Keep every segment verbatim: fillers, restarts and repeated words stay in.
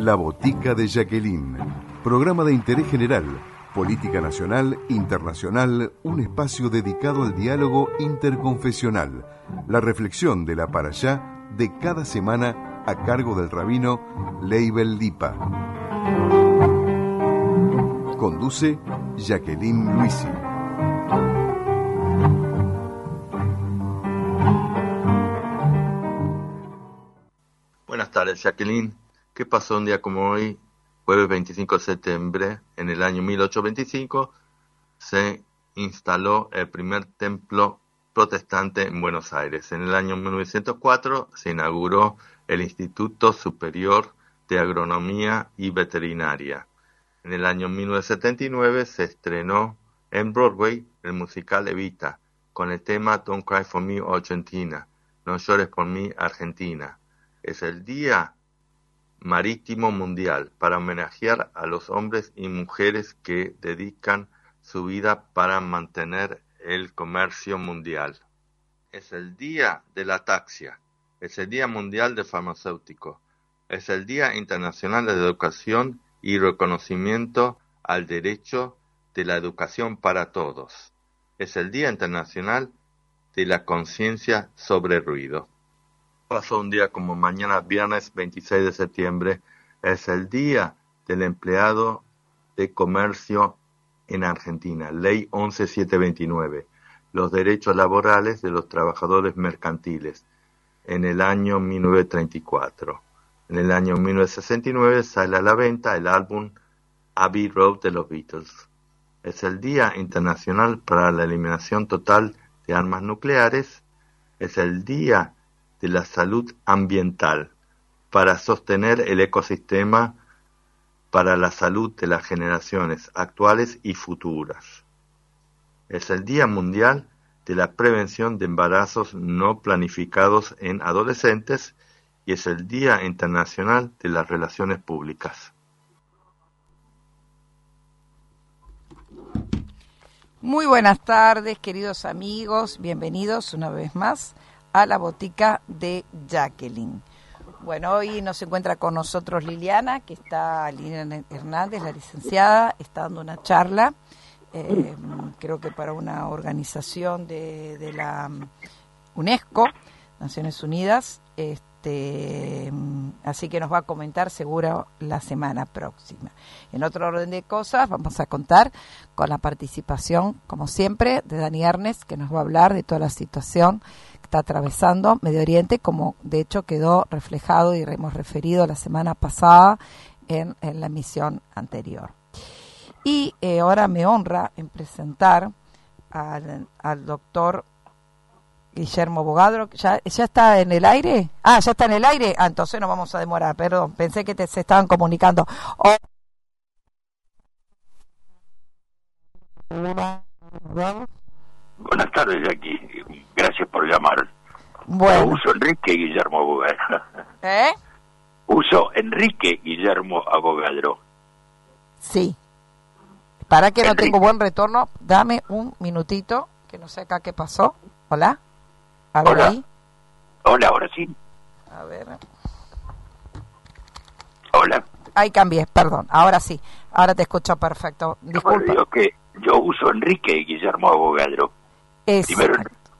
La Botica de Jacqueline, programa de interés general, política nacional, internacional, un espacio dedicado al diálogo interconfesional, la reflexión de la parashá de cada semana a cargo del rabino Leibel Lipa. Conduce Jacqueline Luisi. Buenas tardes, Jacqueline. ¿Qué pasó un día como hoy, jueves veinticinco de septiembre, en el año mil ochocientos veinticinco, se instaló el primer templo protestante en Buenos Aires? En el año mil novecientos cuatro se inauguró el Instituto Superior de Agronomía y Veterinaria. En el año mil novecientos setenta y nueve se estrenó en Broadway el musical Evita, con el tema Don't Cry for Me, Argentina, No llores por mí, Argentina. Es el Día Marítimo Mundial para homenajear a los hombres y mujeres que dedican su vida para mantener el comercio mundial. Es el Día de la Ataxia, es el Día Mundial del Farmacéutico, es el Día Internacional de Educación y reconocimiento al derecho de la educación para todos. Es el Día Internacional de la Conciencia sobre Ruido. Pasó un día como mañana, viernes veintiséis de septiembre, es el Día del Empleado de Comercio en Argentina, Ley once mil setecientos veintinueve, los derechos laborales de los trabajadores mercantiles, en el año mil novecientos treinta y cuatro. En el año mil novecientos sesenta y nueve sale a la venta el álbum Abbey Road de los Beatles. Es el Día Internacional para la Eliminación Total de Armas Nucleares, es el Día de la Salud Ambiental, para sostener el ecosistema para la salud de las generaciones actuales y futuras. Es el Día Mundial de la Prevención de Embarazos No Planificados en Adolescentes y es el Día Internacional de las Relaciones Públicas. Muy buenas tardes, queridos amigos, bienvenidos una vez más a la botica de Jacqueline. Bueno, hoy nos encuentra con nosotros Liliana, que está, Liliana Hernández, la licenciada, está dando una charla, eh, creo que para una organización de, de la UNESCO, Naciones Unidas, este, así que nos va a comentar seguro la semana próxima. En otro orden de cosas, vamos a contar con la participación, como siempre, de Dani Ernest, que nos va a hablar de toda la situación está atravesando Medio Oriente, como de hecho quedó reflejado y hemos referido la semana pasada en, en la emisión anterior. Y eh, ahora me honra en presentar al, al doctor Guillermo Bogadro. ¿Ya, ¿Ya está en el aire? Ah, ¿ya está en el aire? Ah, entonces no vamos a demorar, perdón, pensé que te, se estaban comunicando. Oh. Buenas tardes, Jackie. Gracias por llamar. Bueno. Yo uso Enrique Guillermo Abogadro. ¿Eh? Uso Enrique Guillermo Abogadro. Sí. Para que Enrique. No tengo buen retorno, dame un minutito, que no sé acá qué pasó. Hola. A ver Hola. ahí. Hola, ahora sí. A ver. Hola. Ahí cambié, perdón. Ahora sí. Ahora te escucho perfecto. Disculpa. Bueno, yo que yo uso Enrique Guillermo Abogadro. Es... Primero.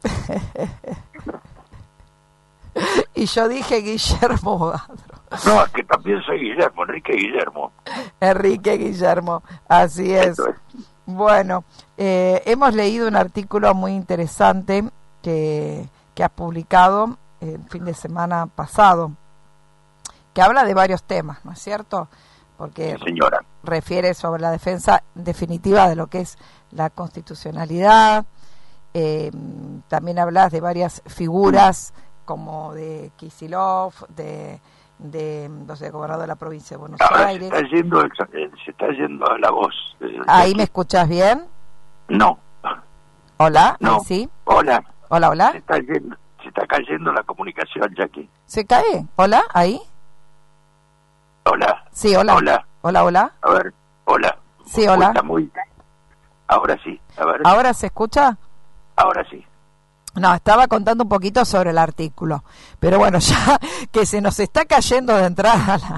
Y yo dije Guillermo Bogadro. No, es que también soy Guillermo, Enrique Guillermo. Enrique Guillermo, así es. Esto es. Bueno, eh, hemos leído un artículo muy interesante que, que has publicado el fin de semana pasado, que habla de varios temas, ¿no es cierto? Porque Sí, señora. refiere sobre la defensa definitiva de lo que es la constitucionalidad. Eh, también hablas de varias figuras como de Kicillof, de, de, no sé, gobernador de la provincia de Buenos Ahora Aires. se está yendo, el- se está yendo la voz. eh, ¿Ahí Jackie. me escuchas bien? No, Hola, no. ahí sí. Hola. Hola, Se hola. está yendo, se está cayendo la comunicación, Jackie. ¿Se cae? Hola, ahí. Hola. Sí, hola. Hola. Hola, hola. A ver, hola. Sí, hola. Está muy... Ahora sí, a ver, ¿Ahora se escucha? ahora sí. No, estaba contando un poquito sobre el artículo, pero bueno, ya que se nos está cayendo de entrada la,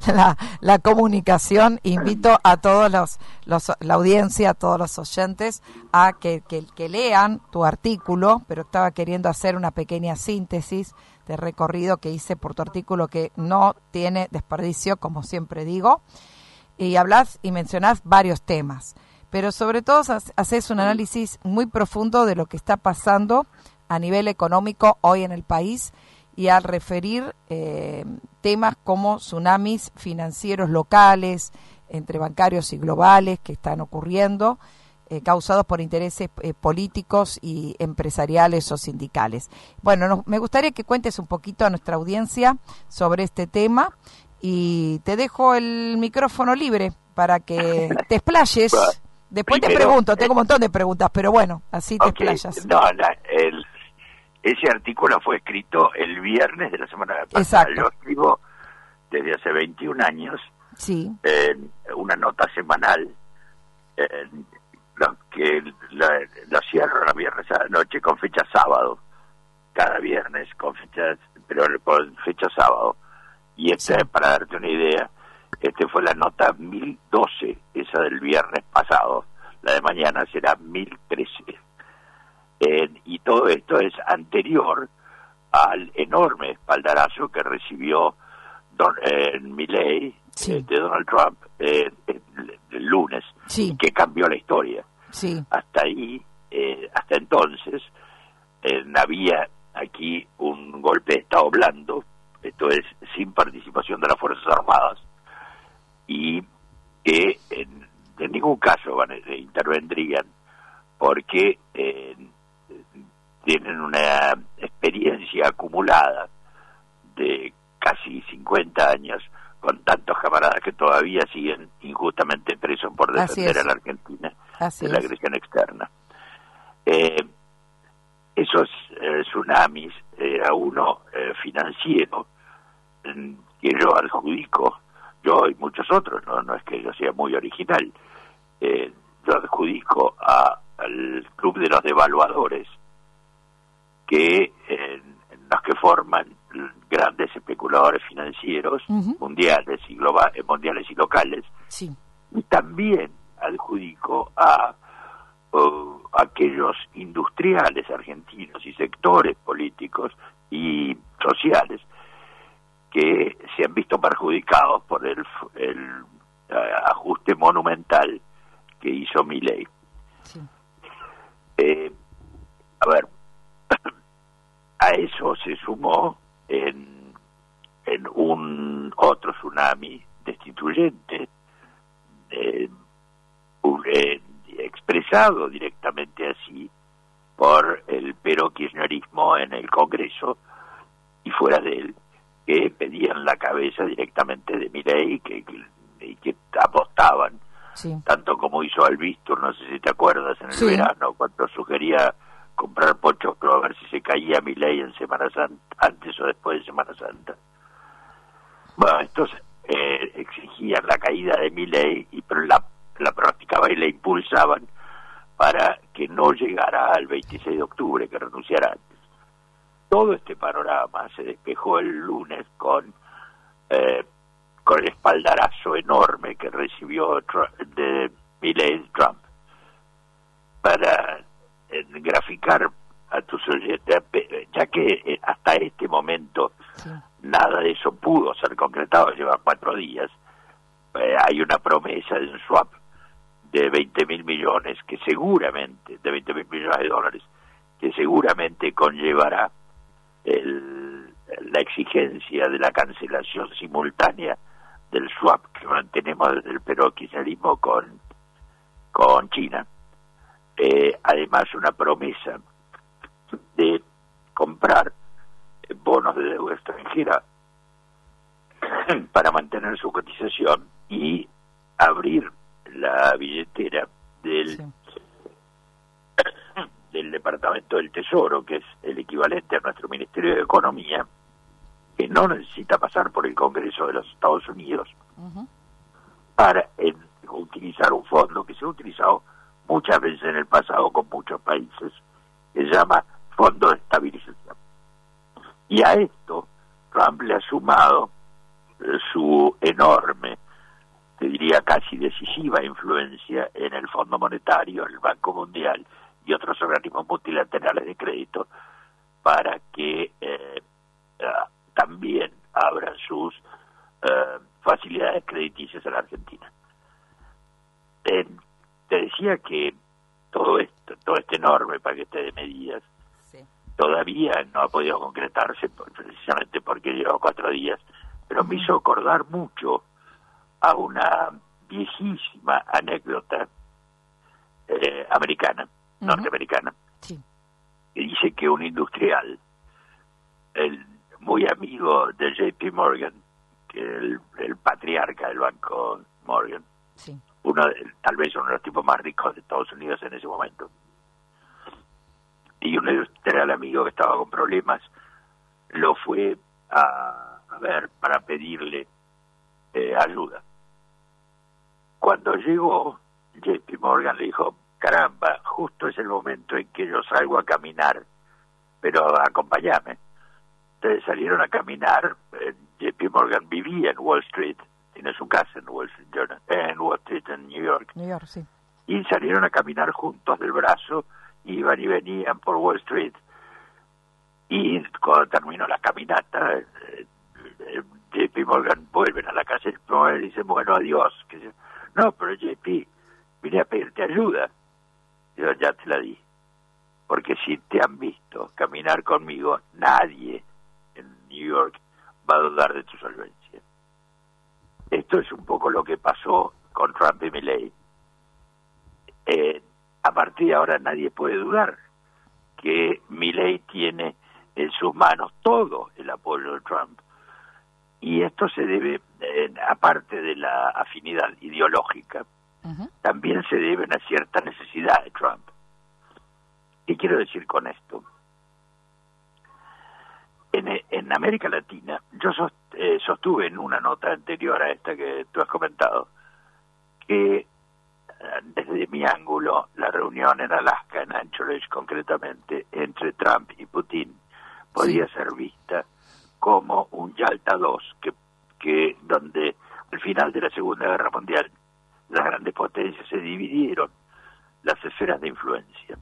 la, la comunicación. Invito a todos los, los la audiencia, a todos los oyentes a que, que, que lean tu artículo, pero estaba queriendo hacer una pequeña síntesis de recorrido que hice por tu artículo, que no tiene desperdicio, como siempre digo, y hablas y mencionás varios temas, pero sobre todo haces un análisis muy profundo de lo que está pasando a nivel económico hoy en el país, y al referir eh, temas como tsunamis financieros locales, entre bancarios y globales, que están ocurriendo, eh, causados por intereses eh, políticos y empresariales o sindicales. Bueno, no, me gustaría que cuentes un poquito a nuestra audiencia sobre este tema, y te dejo el micrófono libre para que te explayes. Bueno, después primero, te pregunto, tengo un montón de preguntas, pero bueno, así te okay, explayas. No, la, el... Ese artículo fue escrito el viernes de la semana pasada. Exacto. Yo escribo desde hace veintiún años sí. eh, una nota semanal eh, lo que lo, lo cierro los viernes a la noche con fecha sábado. Cada viernes con fecha, pero con fecha sábado. Y este, sí. para darte una idea, este fue la nota mil doce, esa del viernes pasado. La de mañana será mil trece. Eh, y todo esto es anterior al enorme espaldarazo que recibió Don, eh, Milley sí. eh, de Donald Trump eh, el, el lunes, sí. que cambió la historia. Sí. Hasta ahí, eh, hasta entonces, eh, había aquí un golpe de Estado blando, esto es, sin participación de las Fuerzas Armadas, y que en, en ningún caso van, eh, intervendrían porque eh, tienen una experiencia acumulada de casi cincuenta años con tantos camaradas que todavía siguen injustamente presos por defender a la Argentina Así de la es. agresión externa. Eh, esos eh, tsunamis, era uno eh, financiero, eh, que yo adjudico, yo y muchos otros, no, no es que yo sea muy original, eh, yo adjudico a, al Club de los Devaluadores, que eh, los que forman grandes especuladores financieros uh-huh. mundiales y globales, mundiales y locales, sí. y también adjudico a uh, aquellos industriales argentinos y sectores políticos y sociales que se han visto perjudicados por el, el uh, ajuste monumental que hizo Milley. Sí. Eh, a ver, a eso se sumó en, en un otro tsunami destituyente, eh, eh, expresado directamente así por el pero-kirchnerismo en el Congreso y fuera de él, que pedían la cabeza directamente de Milley, que, que, que apostaban, sí. tanto como hizo Albistur, no sé si te acuerdas, en el sí. verano, cuando sugería comprar pochoclo a ver si se caía Milley en Semana Santa, antes o después de Semana Santa. Bueno, estos eh, exigían la caída de Milley, y pero la, la practicaban y la impulsaban para que no llegara al veintiséis de octubre, que renunciara antes. Todo este panorama se despejó el lunes con eh, con el espaldarazo enorme que recibió de Milley Trump. Para eh, graficar a tus oyentes, ya que eh, hasta este momento sí. nada de eso pudo ser concretado, lleva cuatro días, eh, hay una promesa de un swap de veinte mil millones que seguramente, de veinte mil millones de dólares, que seguramente conllevará el, la exigencia de la cancelación simultánea del swap que mantenemos desde el pero-kirchnerismo con, con China. Eh, además, una promesa de comprar bonos de deuda extranjera para mantener su cotización y abrir la billetera del, sí. del Departamento del Tesoro, que es el equivalente a nuestro Ministerio de Economía, que no necesita pasar por el Congreso de los Estados Unidos, uh-huh. para eh, utilizar un fondo que se ha utilizado muchas veces en el pasado con muchos países, que se llama Fondo de Estabilización. Y a esto Trump le ha sumado su enorme, te diría casi decisiva influencia en el Fondo Monetario, el Banco Mundial y otros organismos multilaterales de crédito para que eh, uh, también abran sus uh, facilidades crediticias a la Argentina. Eh, te decía que todo esto, todo este enorme paquete de medidas sí. todavía no ha podido concretarse precisamente porque lleva cuatro días, pero me hizo acordar mucho a una viejísima anécdota eh, americana, uh-huh. norteamericana, sí. que dice que un industrial, el muy amigo de J P Morgan, que el, el patriarca del Banco Morgan, sí. uno de, tal vez uno de los tipos más ricos de Estados Unidos en ese momento, y un industrial amigo que estaba con problemas, lo fue a, a ver para pedirle eh, ayuda. Cuando llegó, J P Morgan le dijo, caramba, justo es el momento en que yo salgo a caminar, pero acompáñame. Entonces salieron a caminar, eh, J P Morgan vivía en Wall Street, tiene su casa en Wall Street, en Wall Street, en New York. New York, sí. Y salieron a caminar juntos del brazo, iban y venían por Wall Street. Y cuando terminó la caminata, eh, eh, J P Morgan vuelven a la casa y dicen, bueno, adiós. Que no, pero J P, vine a pedirte ayuda. Yo ya te la di. Porque si te han visto caminar conmigo, nadie en New York va a dudar de tu solvencia. Esto es un poco lo que pasó con Trump y Milley. Eh, a partir de ahora nadie puede dudar que Milley tiene en sus manos todo el apoyo de Trump. Y esto se debe, eh, aparte de la afinidad ideológica, uh-huh. también se debe a una cierta necesidad de Trump. ¿Qué quiero decir con esto? En, en América Latina, yo sost, eh, sostuve en una nota anterior a esta que tú has comentado, que eh, desde mi ángulo, la reunión en Alaska, en Anchorage concretamente, entre Trump y Putin, podía sí. ser vista como un Yalta dos, que, que donde al final de la Segunda Guerra Mundial las grandes potencias se dividieron las esferas de influencia.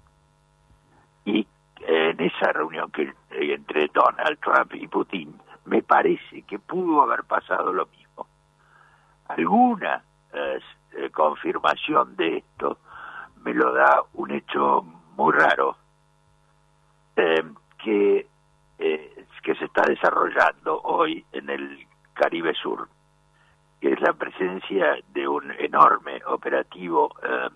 Y en esa reunión que entre Donald Trump y Putin, me parece que pudo haber pasado lo mismo. Alguna eh, confirmación de esto me lo da un hecho muy raro, eh, que eh, que se está desarrollando hoy en el Caribe Sur, que es la presencia de un enorme operativo eh,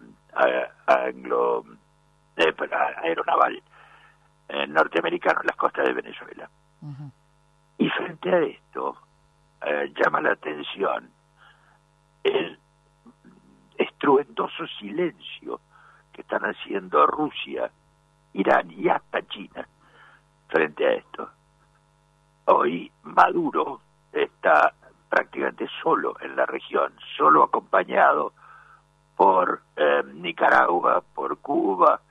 anglo eh, aeronaval eh, norteamericano en las costas de Venezuela. Uh-huh. Y frente a esto eh, llama la atención el estruendoso silencio que están haciendo Rusia, Irán y hasta China frente a esto. Hoy Maduro está prácticamente solo en la región, solo acompañado por eh, Nicaragua, por Cuba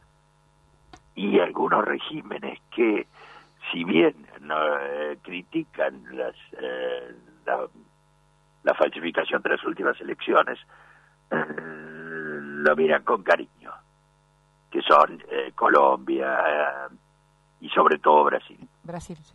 y algunos regímenes que, si bien no eh, critican las, eh, la, la falsificación de las últimas elecciones, eh, lo miran con cariño, que son eh, Colombia eh, y sobre todo Brasil. Brasil, sí.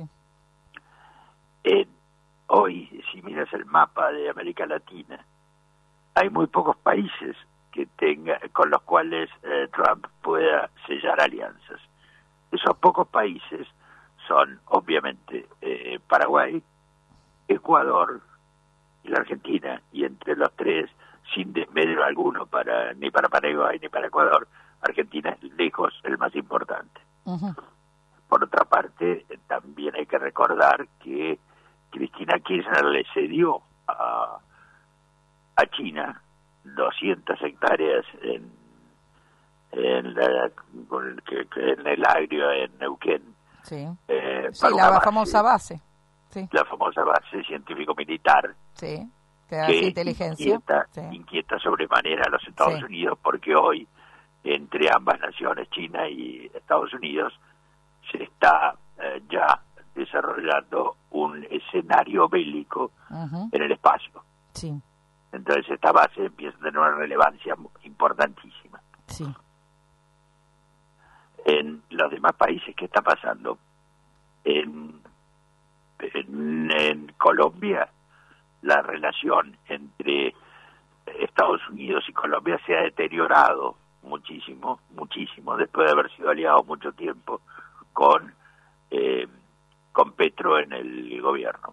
Eh, hoy, si miras el mapa de América Latina, hay muy pocos países que tenga, con los cuales eh, Trump pueda sellar alianzas. Esos pocos países son, obviamente, eh, Paraguay, Ecuador y la Argentina, y entre los tres, sin desmedro alguno, para ni para Paraguay ni para Ecuador, Argentina es lejos el más importante. Uh-huh. Por otra parte, también hay que recordar que Cristina Kirchner le cedió a, a China doscientas hectáreas en, en, la, en el agrio en Neuquén. Sí, eh, sí la base, famosa base. Sí. La famosa base científico-militar. Sí, que hace inteligencia. Inquieta, sí. inquieta sobremanera a los Estados sí. Unidos, porque hoy, entre ambas naciones, China y Estados Unidos, se está eh, ya desarrollando un escenario bélico uh-huh. en el espacio. Sí. Entonces esta base empieza a tener una relevancia importantísima. Sí. En los demás países, ¿qué está pasando? En, en, en Colombia, la relación entre Estados Unidos y Colombia se ha deteriorado muchísimo, muchísimo, después de haber sido aliados mucho tiempo con, eh, con Petro en el gobierno.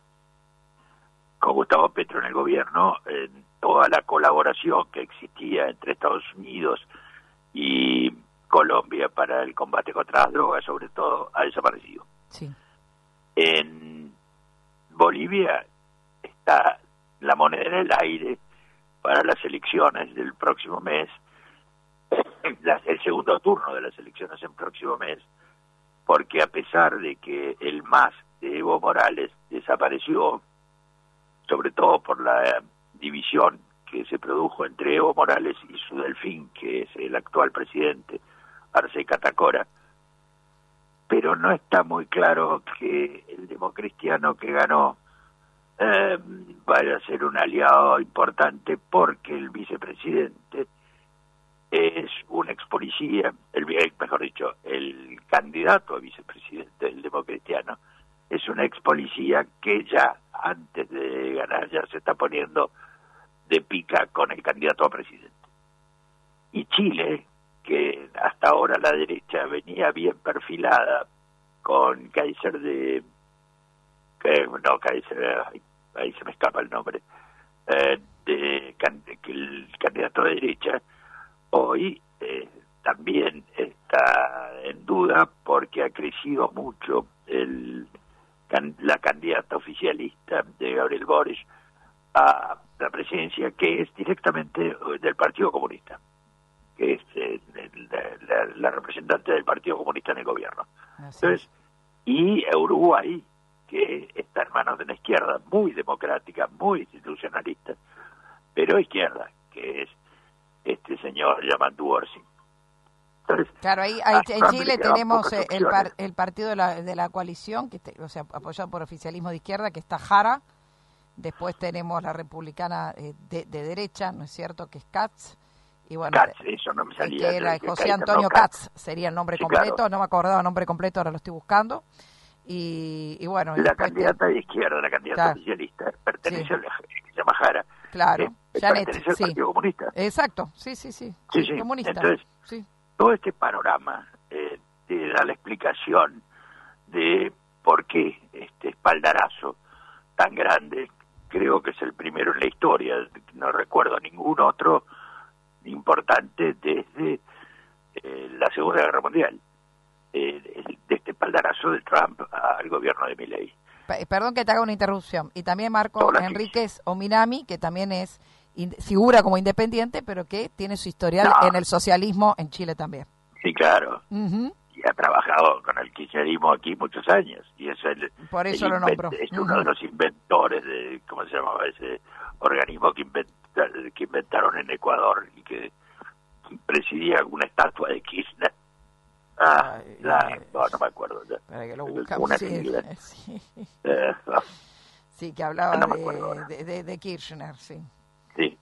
Con Gustavo Petro en el gobierno, eh, toda la colaboración que existía entre Estados Unidos y Colombia para el combate contra las drogas, sobre todo, ha desaparecido. Sí. En Bolivia está la moneda en el aire para las elecciones del próximo mes, el segundo turno de las elecciones el próximo mes, porque a pesar de que el M A S de Evo Morales desapareció, sobre todo por la división que se produjo entre Evo Morales y su delfín, que es el actual presidente, Arce Catacora, pero no está muy claro que el democristiano que ganó eh, vaya a ser un aliado importante, porque el vicepresidente es un ex policía, el, mejor dicho, el candidato a vicepresidente del democristiano es un ex policía que ya antes de ganar ya se está poniendo de pica con el candidato a presidente. Y Chile, que hasta ahora la derecha venía bien perfilada con Kaiser de... Que, no, Kaiser, ahí, ahí se me escapa el nombre, eh, de, de que el candidato de derecha, hoy eh, también está en duda porque ha crecido mucho el la candidata oficialista de Gabriel Boric a la presidencia, que es directamente del Partido Comunista, que es eh, la, la, la representante del Partido Comunista en el gobierno. Así Entonces, y Uruguay, que está en manos de una izquierda muy democrática, muy institucionalista, pero izquierda, que es este señor Yamandu Orsi. Entonces, claro, ahí, ahí en Chile tenemos eh, el, par, el partido de la, de la coalición, que te, o sea, apoyado por oficialismo de izquierda, que está Jara. Después tenemos la republicana eh, de, de derecha, ¿no es cierto?, que es Katz. Y bueno, Katz, eso no me salía, que era José Antonio Katz, sería el nombre sí, completo, claro. No me acordaba el nombre completo, ahora lo estoy buscando. Y, y bueno, la candidata te... de izquierda, la candidata claro. oficialista, pertenece sí. a la que se llama Jara. Claro, que Janet, pertenece al sí. Partido Comunista. Exacto, sí, sí, sí, sí, sí. comunista. Entonces, sí. todo este panorama eh, te da la explicación de por qué este espaldarazo tan grande. Creo que es el primero en la historia, no recuerdo ningún otro importante desde eh, la Segunda Guerra Mundial, eh, de este espaldarazo de Trump al gobierno de Milei. Perdón que te haga una interrupción. Y también Marco Enríquez Ominami, que también es figura como independiente, pero que tiene su historial no. en el socialismo en Chile también. Sí, claro. Uh-huh. Y ha trabajado con el kirchnerismo aquí muchos años. Y es el, Por eso el lo nombro. Es uh-huh. uno de los inventores de, ¿cómo se llamaba ese organismo que, inventa, que inventaron en Ecuador y que presidía una estatua de Kirchner? Ah, ay, la, ay, no, no me acuerdo ya. Para que lo buscamos. Una sí, sí. Eh, no. sí, que hablaba no de, de, de, de Kirchner, sí. Sí.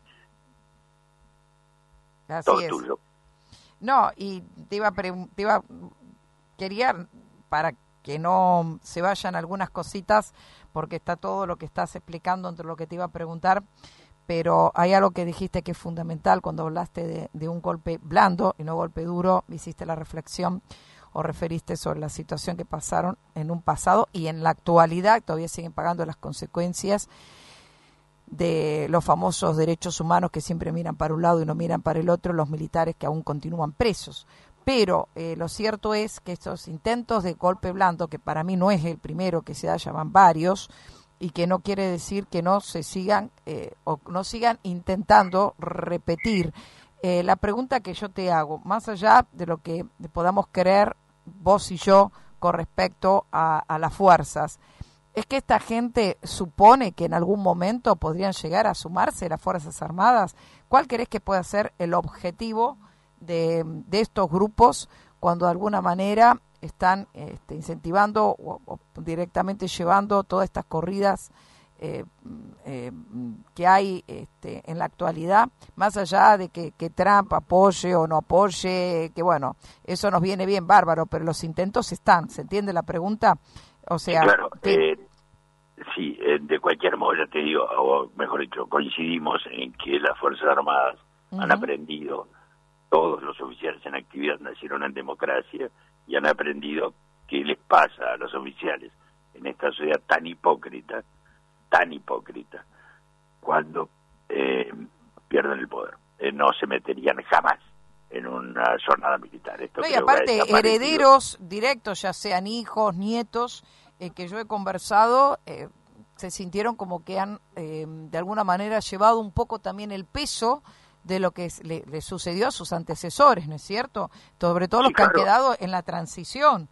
Así Todo es. tuyo. No, y te iba, a pre- te iba quería, para que no se vayan algunas cositas, porque está todo lo que estás explicando entre lo que te iba a preguntar, pero hay algo que dijiste que es fundamental cuando hablaste de, de un golpe blando y no golpe duro, hiciste la reflexión o referiste sobre la situación que pasaron en un pasado y en la actualidad todavía siguen pagando las consecuencias de los famosos derechos humanos que siempre miran para un lado y no miran para el otro, los militares que aún continúan presos. Pero eh, lo cierto es que estos intentos de golpe blando, que para mí no es el primero que se da, ya van varios, y que no quiere decir que no se sigan eh, o no sigan intentando repetir. Eh, la pregunta que yo te hago, más allá de lo que podamos creer vos y yo con respecto a, a las fuerzas, ¿es que esta gente supone que en algún momento podrían llegar a sumarse las Fuerzas Armadas? ¿Cuál crees que pueda ser el objetivo de, de estos grupos cuando de alguna manera están este, incentivando o, o directamente llevando todas estas corridas eh, eh, que hay este, en la actualidad, más allá de que, que Trump apoye o no apoye, que bueno, eso nos viene bien bárbaro, pero los intentos están, ¿se entiende la pregunta? O sea, sí, claro, que, eh, sí, eh, de cualquier modo, ya te digo, o mejor dicho, coincidimos en que las Fuerzas Armadas uh-huh. han aprendido, todos los oficiales en actividad nacieron en democracia y han aprendido qué les pasa a los oficiales en esta sociedad tan hipócrita, tan hipócrita, cuando eh, pierden el poder. Eh, no se meterían jamás en una jornada militar. Esto no, y aparte, herederos directos, ya sean hijos, nietos, eh, que yo he conversado, eh, se sintieron como que han, eh, de alguna manera, llevado un poco también el peso de lo que le, le sucedió a sus antecesores, ¿no es cierto? Sobre todo los sí, que claro. han quedado en la transición.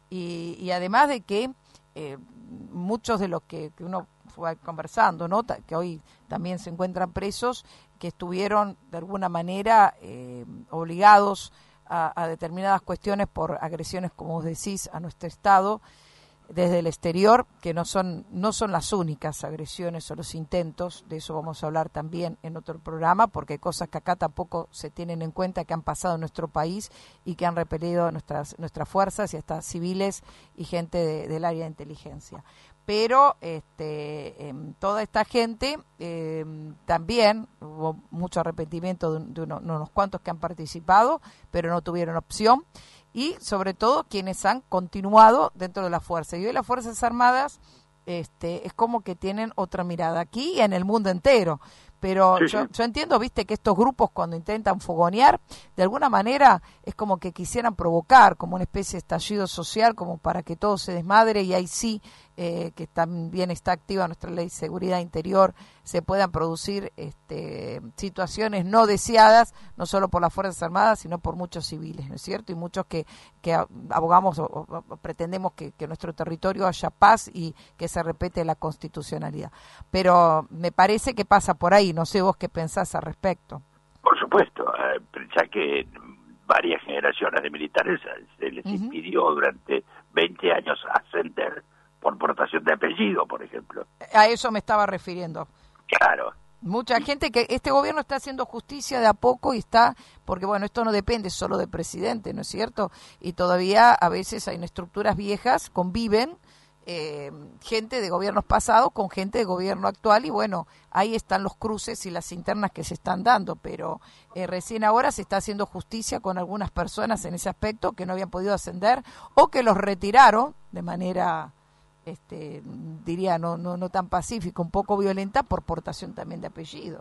Y, y además de que eh, muchos de los que, que uno fue conversando, ¿no? Que hoy también se encuentran presos, que estuvieron de alguna manera eh, obligados a, a determinadas cuestiones por agresiones, como vos decís, a nuestro Estado desde el exterior, que no son no son las únicas agresiones o los intentos, de eso vamos a hablar también en otro programa, porque hay cosas que acá tampoco se tienen en cuenta, que han pasado en nuestro país y que han repelido nuestras nuestras fuerzas y hasta civiles y gente de, del área de inteligencia. Pero este, eh, toda esta gente eh, también hubo mucho arrepentimiento de, de uno, unos cuantos que han participado, pero no tuvieron opción, y sobre todo quienes han continuado dentro de la fuerza. Y hoy las Fuerzas Armadas este, es como que tienen otra mirada aquí y en el mundo entero. Pero sí, yo, sí. yo entiendo, viste, que estos grupos cuando intentan fogonear, de alguna manera es como que quisieran provocar como una especie de estallido social, como para que todo se desmadre, y ahí sí, eh, que también está activa nuestra ley de seguridad interior, se puedan producir este, situaciones no deseadas, no solo por las Fuerzas Armadas, sino por muchos civiles, ¿no es cierto? Y muchos que, que abogamos o, o, o pretendemos que, que en nuestro territorio haya paz y que se respete la constitucionalidad. Pero me parece que pasa por ahí, no sé vos qué pensás al respecto. Por supuesto, eh, ya que varias generaciones de militares se les uh-huh. impidió durante veinte años ascender por portación de apellido, por ejemplo. A eso me estaba refiriendo. Claro. Mucha gente que este gobierno está haciendo justicia de a poco y está, porque bueno, esto no depende solo del presidente, ¿no es cierto? Y todavía a veces hay en estructuras viejas, conviven eh, gente de gobiernos pasados con gente de gobierno actual, y bueno, ahí están los cruces y las internas que se están dando, pero eh, recién ahora se está haciendo justicia con algunas personas en ese aspecto que no habían podido ascender o que los retiraron de manera... Este, diría no no no tan pacífica, un poco violenta, por portación también de apellido.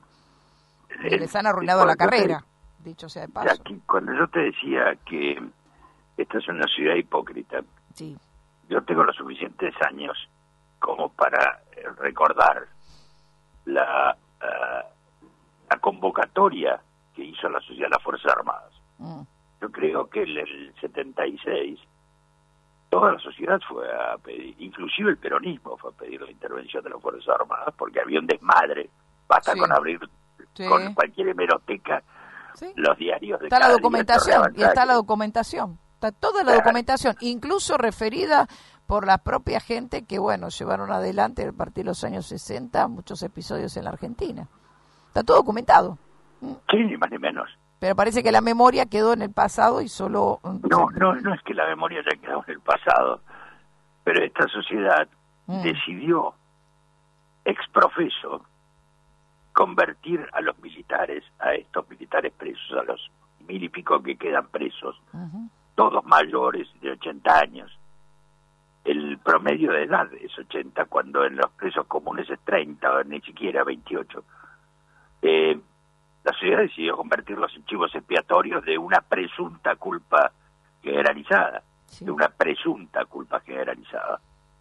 Eh, les han arruinado la carrera, te, dicho sea de paso. Aquí, cuando yo te decía que esta es una ciudad hipócrita, sí. yo tengo los suficientes años como para recordar la, uh, la convocatoria que hizo la sociedad de las Fuerzas Armadas. Mm. Yo creo que en el setenta y seis toda la sociedad fue a pedir, inclusive el peronismo fue a pedir la intervención de las Fuerzas Armadas, porque había un desmadre. Basta sí. con abrir sí. con cualquier hemeroteca sí. los diarios de está cada la documentación y está la documentación, está toda la claro. documentación, incluso referida por la propia gente que bueno llevaron adelante a partir de los años sesenta muchos episodios en la Argentina. Está todo documentado. Sí, ni más ni menos. Pero parece que la memoria quedó en el pasado y solo... No, no, no es que la memoria haya quedado en el pasado, pero esta sociedad mm. decidió, ex profeso, convertir a los militares, a estos militares presos, a los mil y pico que quedan presos, uh-huh. todos mayores de ochenta años. El promedio de edad es ochenta, cuando en los presos comunes es treinta, o ni siquiera veintiocho. Eh... La sociedad decidió convertirlos en chivos expiatorios de una presunta culpa generalizada, sí. de una presunta culpa generalizada.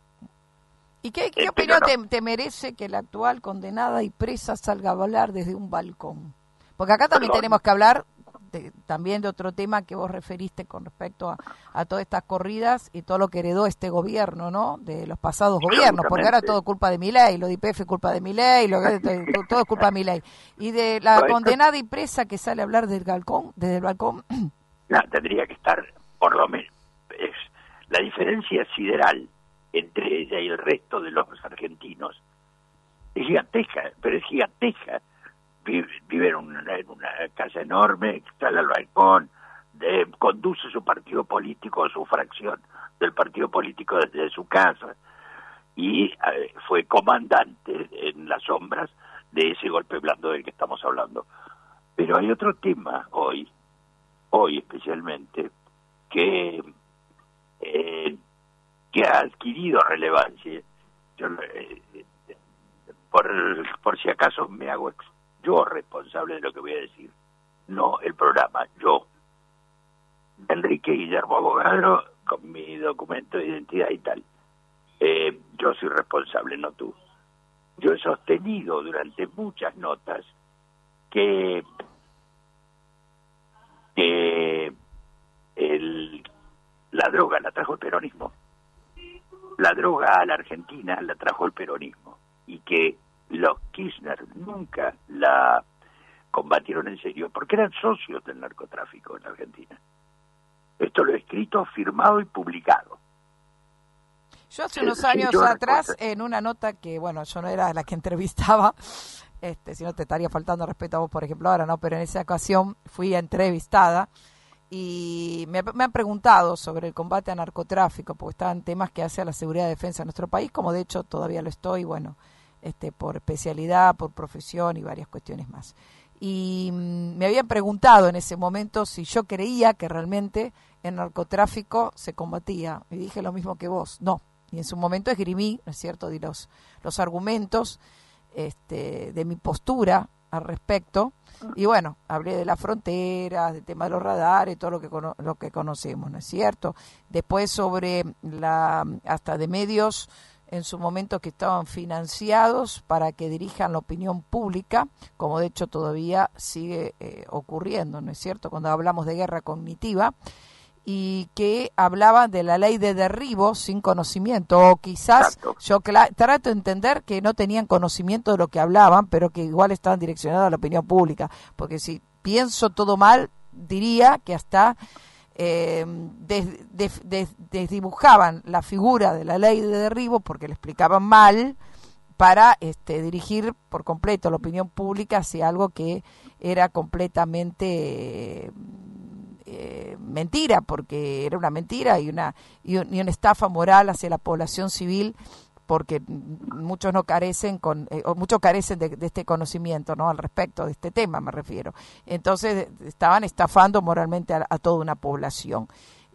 ¿Y qué, qué eh, opinión no. te, te merece que la actual condenada y presa salga a hablar desde un balcón? Porque acá también Perdón. tenemos que hablar de, también de otro tema que vos referiste con respecto a, a todas estas corridas y todo lo que heredó este gobierno, ¿no? De los pasados gobiernos, porque ahora todo es culpa de Milei, lo de I P F es culpa de Milei, lo que, todo es culpa de Milei. Y de la no, condenada y presa que sale a hablar del balcón, desde el balcón. No, tendría que estar, por lo menos, es, la diferencia sideral entre ella y el resto de los argentinos es gigantesca, pero es gigantesca. Vive, vive en, una, en una casa enorme, sale al balcón, de, conduce su partido político, su fracción del partido político desde su casa, y eh, fue comandante en las sombras de ese golpe blando del que estamos hablando. Pero hay otro tema hoy, hoy especialmente, que eh, que ha adquirido relevancia. Yo, eh, por, por si acaso me hago ex, yo responsable de lo que voy a decir, no el programa, yo, Enrique Guillermo Abogado, con mi documento de identidad y tal. Eh, yo soy responsable, no tú. Yo he sostenido durante muchas notas que, que el, la droga la trajo el peronismo. La droga a la Argentina la trajo el peronismo, y que los Kirchner nunca la combatieron en serio porque eran socios del narcotráfico en la Argentina. Esto lo he escrito, firmado y publicado. Yo hace unos años sí, atrás, recuerdo. En una nota que, bueno, yo no era la que entrevistaba, este, si no te estaría faltando respeto a vos, por ejemplo, ahora, ¿no? Pero en esa ocasión fui entrevistada y me, me han preguntado sobre el combate al narcotráfico, porque estaban temas que hace a la seguridad y defensa de nuestro país, como de hecho todavía lo estoy, bueno, este, por especialidad, por profesión y varias cuestiones más. Y mmm, me habían preguntado en ese momento si yo creía que realmente el narcotráfico se combatía, y dije lo mismo que vos, no. Y en su momento esgrimí, ¿no es cierto?, de los, los argumentos este, de mi postura al respecto. Y bueno, hablé de las fronteras, del tema de los radares, todo lo que cono- lo que conocemos, ¿no es cierto? Después sobre la hasta de medios en su momento que estaban financiados para que dirijan la opinión pública, como de hecho todavía sigue eh, ocurriendo, ¿no es cierto?, cuando hablamos de guerra cognitiva, y que hablaban de la ley de derribo sin conocimiento, o quizás Exacto. yo cl- trato de entender que no tenían conocimiento de lo que hablaban, pero que igual estaban direccionados a la opinión pública, porque si pienso todo mal, diría que hasta eh, des, des, des, desdibujaban la figura de la ley de derribo porque le explicaban mal, para este, dirigir por completo la opinión pública hacia algo que era completamente... Eh, Eh, mentira, porque era una mentira y una y, un, y una estafa moral hacia la población civil, porque muchos no carecen con eh, o muchos carecen de, de este conocimiento, ¿no?, al respecto de este tema me refiero. Entonces estaban estafando moralmente a, a toda una población,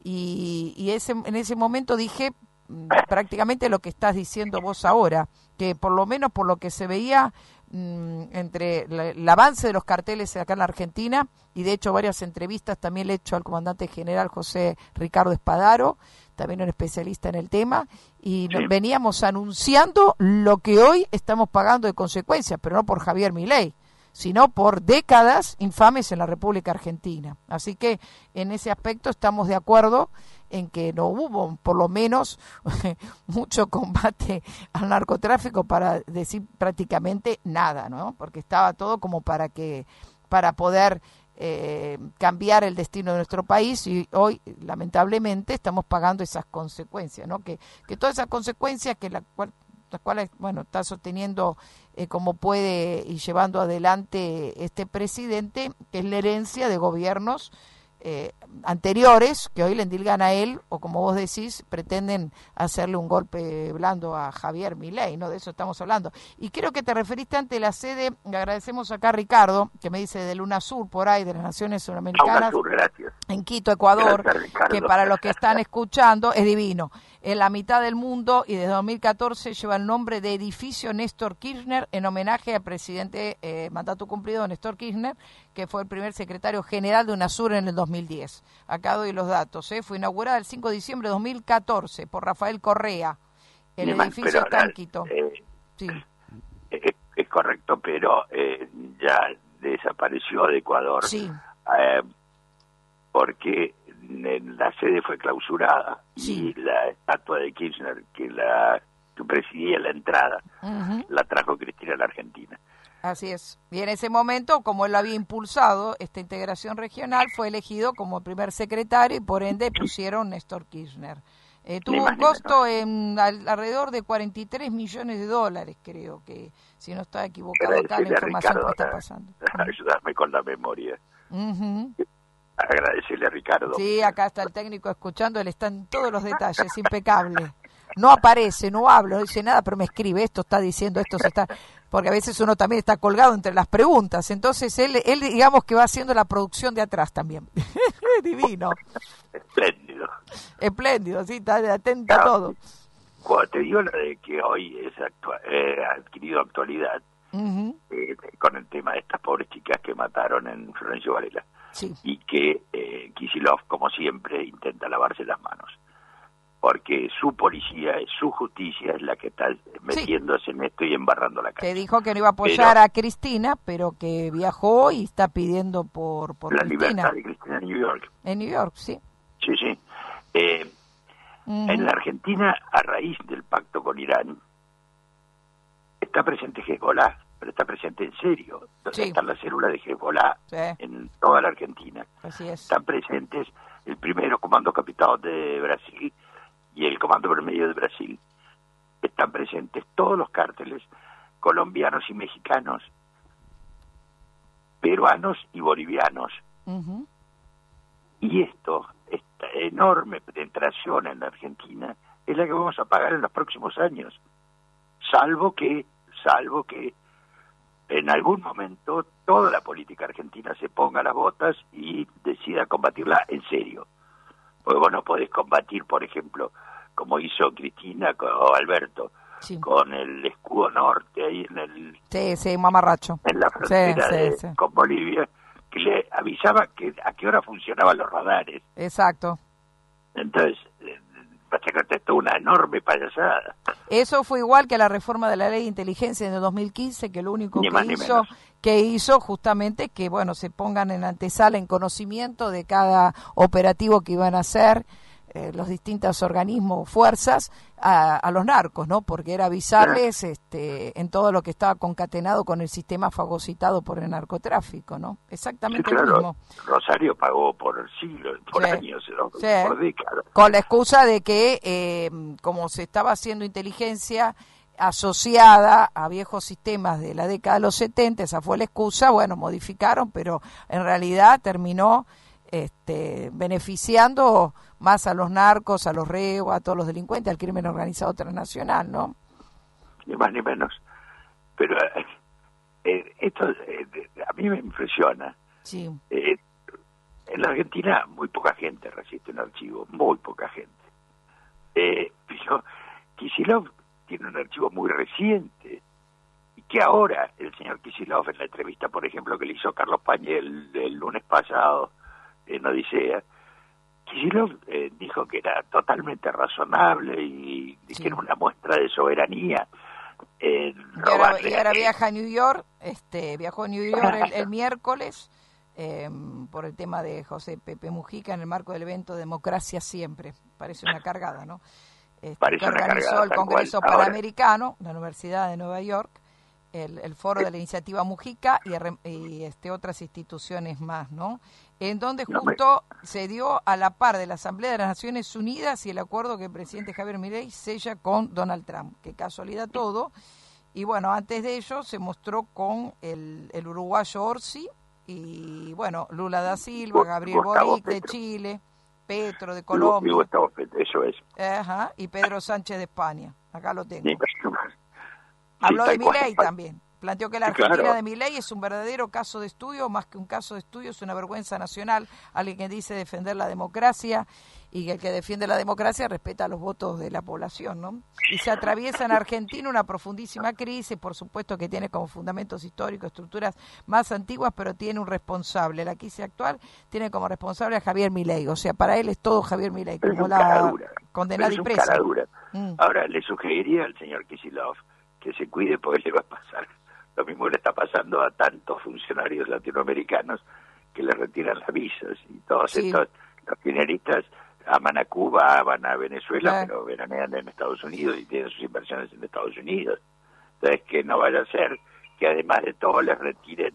y, y ese en ese momento dije prácticamente lo que estás diciendo vos ahora, que por lo menos por lo que se veía mmm, entre la, el avance de los carteles acá en la Argentina, y de hecho varias entrevistas también le he hecho al comandante general José Ricardo Espadaro, también un especialista en el tema, y sí. veníamos anunciando lo que hoy estamos pagando de consecuencias, pero no por Javier Milei, sino por décadas infames en la República Argentina. Así que en ese aspecto estamos de acuerdo en que no hubo, por lo menos, mucho combate al narcotráfico, para decir prácticamente nada, ¿no? Porque estaba todo como para que para poder eh, cambiar el destino de nuestro país, y hoy, lamentablemente, estamos pagando esas consecuencias, ¿no? Que, que todas esas consecuencias que la cual las cuales, bueno, está sosteniendo eh, como puede y llevando adelante este presidente, que es la herencia de gobiernos eh, anteriores que hoy le endilgan a él, o como vos decís, pretenden hacerle un golpe blando a Javier Milei, ¿no? De eso estamos hablando. Y creo que te referiste antes de la sede, le agradecemos acá a Ricardo, que me dice de UNASUR, por ahí, de las Naciones Suramericanas, UNASUR, gracias. En Quito, Ecuador, Gracias, que para los que están escuchando es divino. En la mitad del mundo, y desde dos mil catorce lleva el nombre de Edificio Néstor Kirchner, en homenaje al presidente eh, mandato cumplido Néstor Kirchner, que fue el primer secretario general de UNASUR en el dos mil diez. Acá doy los datos. ¿eh? Fue inaugurada el cinco de diciembre de dos mil catorce por Rafael Correa. El Ni edificio está en Quito. Eh, sí. es, es correcto, pero eh, ya desapareció de Ecuador. Sí. Eh, porque la sede fue clausurada, sí. y la estatua de Kirchner que la que presidía la entrada uh-huh. la trajo Cristina a la Argentina. Así es. Y en ese momento, como él había impulsado esta integración regional, fue elegido como primer secretario, y por ende pusieron Néstor Kirchner. Eh, tuvo un costo en al, alrededor de cuarenta y tres millones de dólares, creo que, si no está equivocado acá la información Ricardo, que me está pasando. Ayudarme con la memoria. Uh-huh. Agradecerle a Ricardo. Sí, acá está el técnico escuchando, él está en todos los detalles, impecable. No aparece, no habla, no dice nada, pero me escribe, esto está diciendo, esto se está... Porque a veces uno también está colgado entre las preguntas, entonces él, él digamos que va haciendo la producción de atrás también. Divino. Espléndido. Espléndido, sí, está atento a todo. Cuando te digo lo de que hoy es actua- eh, ha adquirido actualidad, uh-huh. eh, con el tema de estas pobres chicas que mataron en Florencio Varela, sí. y que eh, Kicillof, como siempre, intenta lavarse las manos, porque su policía, su justicia es la que está metiéndose sí. en esto y embarrando la calle. Te dijo que no iba a apoyar pero, a Cristina, pero que viajó y está pidiendo por, por la Cristina. libertad de Cristina en New York. En New York, sí. Sí, sí. Eh, uh-huh. En la Argentina, a raíz del pacto con Irán, está presente Hezbollah, pero está presente en serio. Sí. Está la célula de Hezbollah sí. en toda la Argentina. Así es. Están presentes el primero Comando Capitán de Brasil y el Comando Vermelho de Brasil. Están presentes todos los cárteles colombianos y mexicanos, peruanos y bolivianos. Uh-huh. Y esto, esta enorme penetración en la Argentina, es la que vamos a pagar en los próximos años. Salvo que, salvo que en algún momento toda la política argentina se ponga las botas y decida combatirla en serio. Porque vos no podés combatir, por ejemplo, como hizo Cristina o Alberto, sí. con el escudo norte ahí en el... Sí, sí, mamarracho. En la frontera sí, de, sí, sí. con Bolivia, que le avisaba que a qué hora funcionaban los radares. Exacto. Entonces, se contestó una enorme payasada. Eso fue igual que la reforma de la ley de inteligencia de dos mil quince, que lo único ni que más, hizo que hizo justamente que bueno se pongan en antesala, en conocimiento de cada operativo que iban a hacer eh, los distintos organismos, fuerzas, a, a los narcos, ¿no? Porque era avisarles este, en todo lo que estaba concatenado con el sistema fagocitado por el narcotráfico, ¿no? Exactamente sí, claro. lo mismo. Rosario pagó por siglos, por sí. años, ¿no? sí. por décadas. Con la excusa de que, eh, como se estaba haciendo inteligencia asociada a viejos sistemas de la década de los setenta, esa fue la excusa, bueno, modificaron, pero en realidad terminó este, beneficiando más a los narcos, a los reos, a todos los delincuentes, al crimen organizado transnacional, ¿no? Ni más ni menos. Pero eh, eh, esto eh, a mí me impresiona. Sí. Eh, en la Argentina muy poca gente resiste un archivo, muy poca gente. Eh, pero Kicillof tiene un archivo muy reciente y que ahora el señor Kicillof, en la entrevista, por ejemplo, que le hizo Carlos Pañel el, el lunes pasado en Odisea, Kicillof eh, dijo que era totalmente razonable y, y sí. que era una muestra de soberanía. Eh, y, ahora, y ahora viaja a New York, este, viajó a New York el, el miércoles eh, por el tema de José Pepe Mujica en el marco del evento Democracia Siempre. Parece una cargada, ¿no? Este, Parece que organizó cargada, el Congreso cual. Panamericano, la Universidad de Nueva York, el, el foro de la iniciativa Mujica y, y este, otras instituciones más, ¿no? En donde justo no me... se dio a la par de la Asamblea de las Naciones Unidas y el acuerdo que el presidente Javier Milei sella con Donald Trump. Qué casualidad todo. Y bueno, antes de ello se mostró con el, el uruguayo Orsi y bueno, Lula da Silva, Gabriel Gustavo Boric de Petro. Chile, Petro de Colombia. Gustavo Petro, eso es. Ajá, y Pedro Sánchez de España. Acá lo tengo. Sí, Habló sí, de Milei también. Planteó que la sí, Argentina claro. de Milei es un verdadero caso de estudio, más que un caso de estudio, es una vergüenza nacional. Alguien que dice defender la democracia y que el que defiende la democracia respeta los votos de la población, ¿no? Y se atraviesa en Argentina una profundísima crisis, por supuesto que tiene como fundamentos históricos estructuras más antiguas, pero tiene un responsable. La crisis actual tiene como responsable a Javier Milei, o sea, para él es todo Javier Milei, como la condenada y presa. Mm. Ahora, le sugeriría al señor Kicillof que se cuide porque le va a pasar lo mismo que le está pasando a tantos funcionarios latinoamericanos que le retiran las visas y todos sí. estos, los kirchneristas aman a Cuba, van a Venezuela, eh. pero veranean en Estados Unidos y tienen sus inversiones en Estados Unidos. Entonces, que no vaya a ser que además de todo les retiren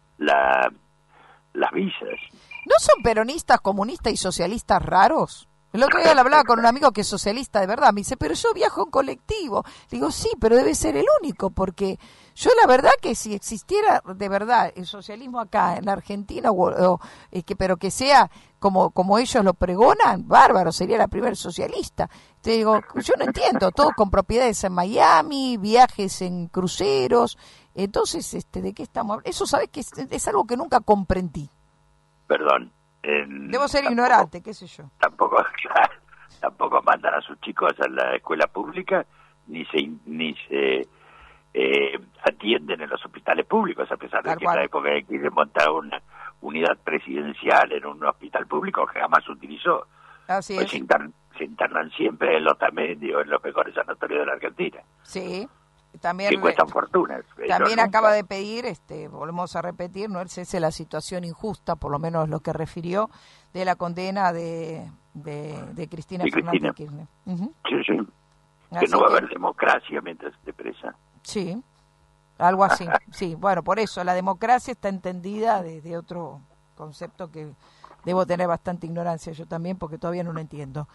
la, las visas. ¿No son peronistas, comunistas y socialistas raros? El otro día le hablaba con un amigo que es socialista de verdad, me dice, pero yo viajo en colectivo. Le digo, sí, pero debe ser el único, porque yo la verdad que si existiera de verdad el socialismo acá en la Argentina, o, o, eh, que, pero que sea como, como ellos lo pregonan, bárbaro, sería la primera socialista. Te digo, yo no entiendo, todos con propiedades en Miami, viajes en cruceros, entonces, este, ¿de qué estamos hablando? Eso, ¿sabes? Que es, es algo que nunca comprendí. Perdón. En, Debo ser tampoco, ignorante, qué sé yo. Tampoco, claro, tampoco mandan a sus chicos a la escuela pública, ni se ni se eh, atienden en los hospitales públicos, a pesar de Tal que cual. en la época que quiere montar una unidad presidencial en un hospital público, que jamás utilizó. Así Pues es. se, internan, se internan siempre en los Tamendi o en los mejores sanatorios de la Argentina, Sí. También, que cuestan fortunas. también Eso acaba nunca. de pedir, este, volvemos a repetir, no el cese de la situación injusta, por lo menos lo que refirió de la condena de, de, de Cristina De Fernández Cristina. Kirchner. Ujú. Sí, sí. Que Así no va a que- haber democracia mientras esté presa. Sí, algo así. Sí, bueno, por eso la democracia está entendida desde otro concepto que debo tener bastante ignorancia yo también, porque todavía no lo entiendo.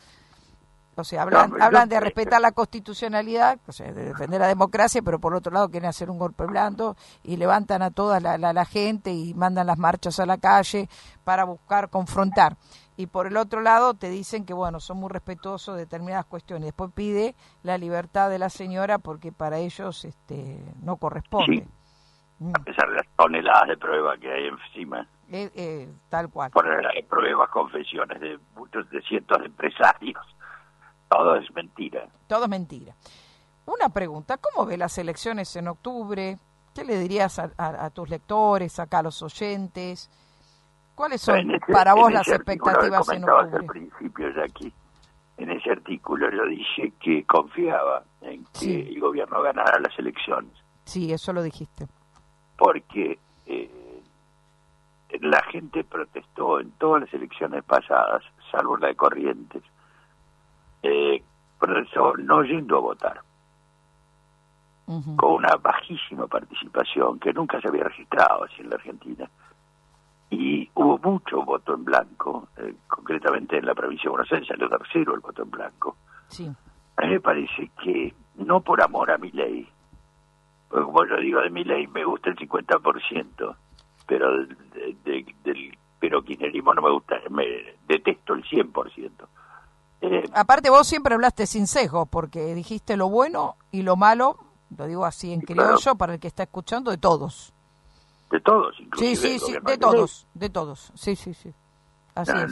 O sea, hablan, No, yo- hablan de respetar la constitucionalidad, o sea, de defender la democracia, pero por otro lado quieren hacer un golpe blando y levantan a toda la, la, la gente y mandan las marchas a la calle para buscar confrontar. Y por el otro lado te dicen que, bueno, son muy respetuosos de determinadas cuestiones. Después pide la libertad de la señora porque para ellos este no corresponde. Sí. Mm. A pesar de las toneladas de pruebas que hay encima, Eh, eh, tal cual. por las pruebas, confesiones de muchos, de cientos de empresarios, todo es mentira. Todo es mentira. Una pregunta, ¿cómo ve las elecciones en octubre? ¿Qué le dirías a, a, a tus lectores, acá a los oyentes? ¿Cuáles son En ese- para vos en las ese artículo que expectativas en comentabas al octubre? principio, Jackie, en ese artículo yo dije que confiaba en que Sí. el gobierno ganara las elecciones, Sí, eso lo dijiste. porque eh, la gente protestó en todas las elecciones pasadas, salvo la de Corrientes, eh, protestó no yendo a votar, Ujú. con una bajísima participación que nunca se había registrado así en la Argentina. Y hubo mucho voto en blanco, eh, concretamente en la provincia de Buenos Aires, salió tercero el voto en blanco. Sí, A mí me parece que, no por amor a mi ley, porque como yo digo de mi ley, me gusta el cincuenta por ciento, pero del, de- de- del pero kirchnerismo no me gusta, me detesto el cien por ciento. Eh, aparte vos siempre hablaste sin sesgo, porque dijiste lo bueno y lo malo, lo digo así en Sí, claro. criollo para el que está escuchando, de todos. de todos, Sí, inclusive sí, el sí, gobierno de Milei. todos, de todos. Sí, sí, sí. Así No, es.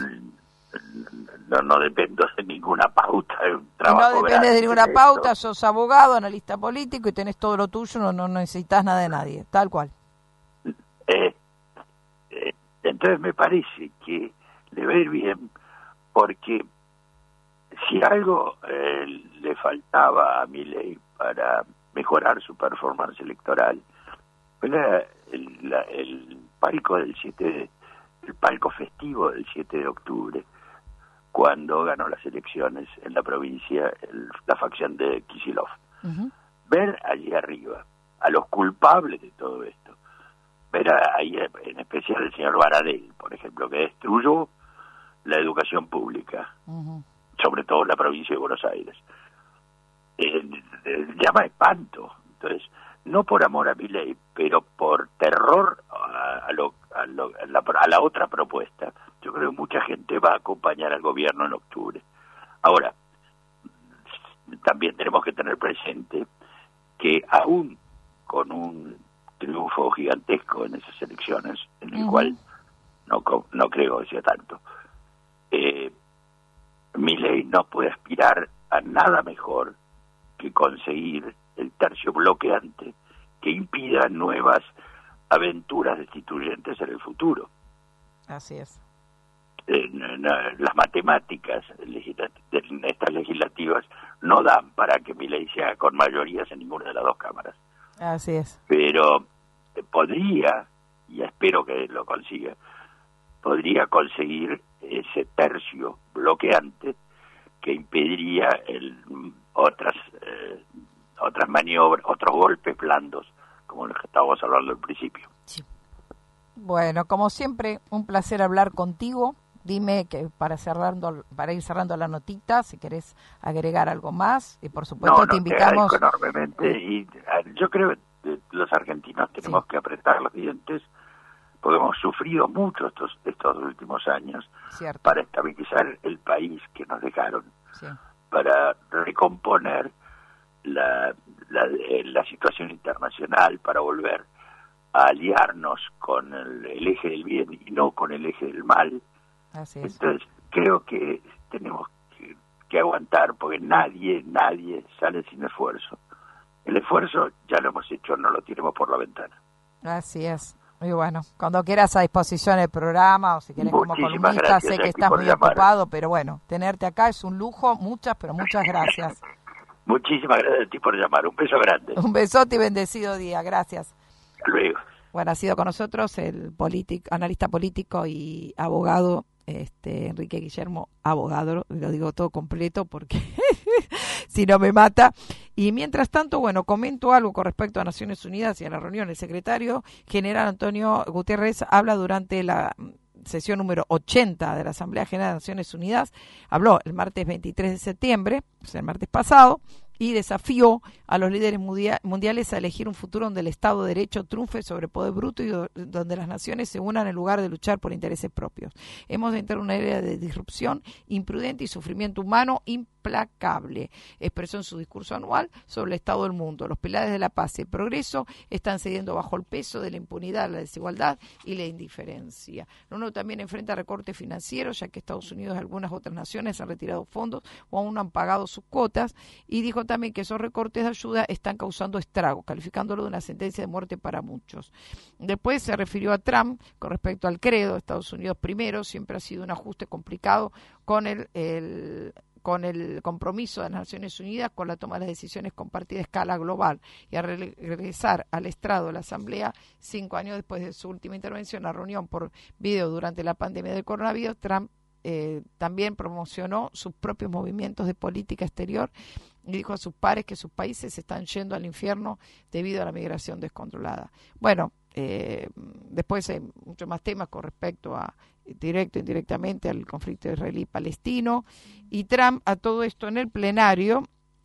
no, no dependo de ninguna pauta, de un Y trabajo no depende de grande ninguna en esto. pauta, sos abogado, analista político y tenés todo lo tuyo, no, no necesitas nada de nadie, tal cual. Eh, eh, entonces me parece que le va a ir bien, porque si algo eh, le faltaba a Milei para mejorar su performance electoral, era el, la- el palco del siete de- el palco festivo del siete de octubre, cuando ganó las elecciones en la provincia el- la facción de Kicillof. Ujú. Ver allí arriba a los culpables de todo esto, ver a- ahí en especial el señor Baradel, por ejemplo, que destruyó la educación pública, Ujú. sobre todo en la provincia de Buenos Aires, eh, eh, llama espanto. Entonces, no por amor a mi ley, pero por terror a, a lo, a, lo- a la, a la otra propuesta, yo creo que mucha gente va a acompañar al gobierno en octubre. Ahora, también tenemos que tener presente que aún con un triunfo gigantesco en esas elecciones, en el Ujú. cual no co- no creo que sea tanto, eh, Milei no puede aspirar a nada mejor que conseguir el tercio bloqueante que impida nuevas aventuras destituyentes en el futuro. Así es. Eh, no- no, las matemáticas legislat- de estas legislativas no dan para que Milei se haga con mayorías en ninguna de las dos cámaras, Así es. pero eh, podría, y espero que lo consiga, podría conseguir ese tercio bloqueante que impediría el, otras eh, otras maniobras, otros golpes blandos, como los que estábamos hablando al principio. Bueno, como siempre, un placer hablar contigo. dime que para cerrando, para ir cerrando la notita, si querés agregar algo más, y por supuesto no, no, te invitamos. Te agradezco enormemente, y yo creo que los argentinos tenemos sí. que apretar los dientes, porque hemos sufrido mucho estos, estos últimos años. Cierto. Para estabilizar el país que nos dejaron, sí. para recomponer la, la, la situación internacional, para volver a aliarnos con el, el eje del bien y no con el eje del mal. Así es. Entonces creo que tenemos que, que aguantar, porque nadie, nadie sale sin esfuerzo. El esfuerzo ya lo hemos hecho, no lo tiremos por la ventana. Así es. Muy bueno, cuando quieras a disposición el programa, o si quieres como columnista, sé que estás muy llamar. ocupado, pero bueno, tenerte acá es un lujo. Muchas, pero muchas gracias. Muchísimas gracias a ti por llamar, un beso grande. Un besote y bendecido día, gracias. Hasta luego. Bueno, ha sido con nosotros el político, analista político y abogado, este Enrique Guillermo, abogado, lo digo todo completo porque si no me mata. Y mientras tanto, bueno, comento algo con respecto a Naciones Unidas y a la reunión. El secretario general Antonio Guterres habla durante la sesión número ochenta de la Asamblea General de Naciones Unidas, habló el martes veintitrés de septiembre, o sea, el martes pasado, y desafió a los líderes mundiales a elegir un futuro donde el Estado de Derecho triunfe sobre el poder bruto y do, donde las naciones se unan en lugar de luchar por intereses propios. Hemos de entrar en una era de disrupción imprudente y sufrimiento humano implacable, expresó en su discurso anual sobre el estado del mundo. Los pilares de la paz y el progreso están cediendo bajo el peso de la impunidad, la desigualdad y la indiferencia. La ONU también enfrenta recortes financieros, ya que Estados Unidos y algunas otras naciones han retirado fondos o aún no han pagado sus cuotas, y dijo también que esos recortes de ayuda están causando estragos, calificándolo de una sentencia de muerte para muchos. Después se refirió a Trump con respecto al credo, Estados Unidos primero, siempre ha sido un ajuste complicado con el, el con el compromiso de las Naciones Unidas con la toma de las decisiones compartida a escala global, y a re- regresar al estrado de la Asamblea cinco años después de su última intervención, la reunión por video durante la pandemia del coronavirus. Trump eh, también promocionó sus propios movimientos de política exterior y dijo a sus pares que sus países se están yendo al infierno debido a la migración descontrolada. Bueno, eh, después hay muchos más temas con respecto a directo e indirectamente al conflicto israelí-palestino, y Trump a todo esto en el plenario,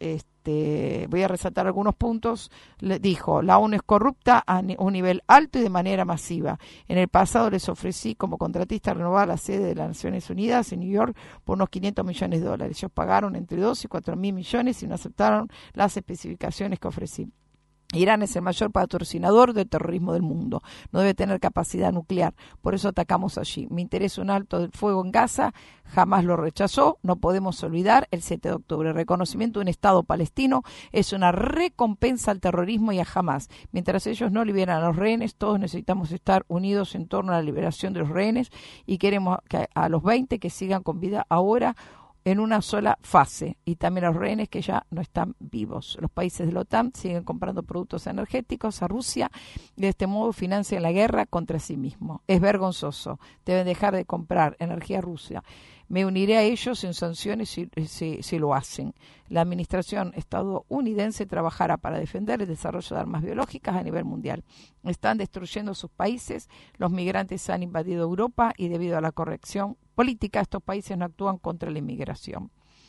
este, voy a resaltar algunos puntos, le dijo: la ONU es corrupta a un nivel alto y de manera masiva. En el pasado les ofrecí como contratista renovar la sede de las Naciones Unidas en New York por unos quinientos millones de dólares. Ellos pagaron entre dos y cuatro mil millones y no aceptaron las especificaciones que ofrecí. Irán es el mayor patrocinador del terrorismo del mundo. No debe tener capacidad nuclear. Por eso atacamos allí. Me interesa un alto del fuego en Gaza. Jamás lo rechazó. No podemos olvidar el siete de octubre. El reconocimiento de un Estado palestino es una recompensa al terrorismo y a Hamás. Mientras ellos no liberan a los rehenes, todos necesitamos estar unidos en torno a la liberación de los rehenes, y queremos que a los veinte que sigan con vida ahora en una sola fase, y también a los rehenes que ya no están vivos. Los países de la OTAN siguen comprando productos energéticos a Rusia y de este modo financian la guerra contra sí mismos. Es vergonzoso. Deben dejar de comprar energía a Rusia. Me uniré a ellos en sanciones si, si, si lo hacen. La administración estadounidense trabajará para defender el desarrollo de armas biológicas a nivel mundial. Están destruyendo sus países, los migrantes han invadido Europa y debido a la corrección política estos países no actúan contra la inmigración.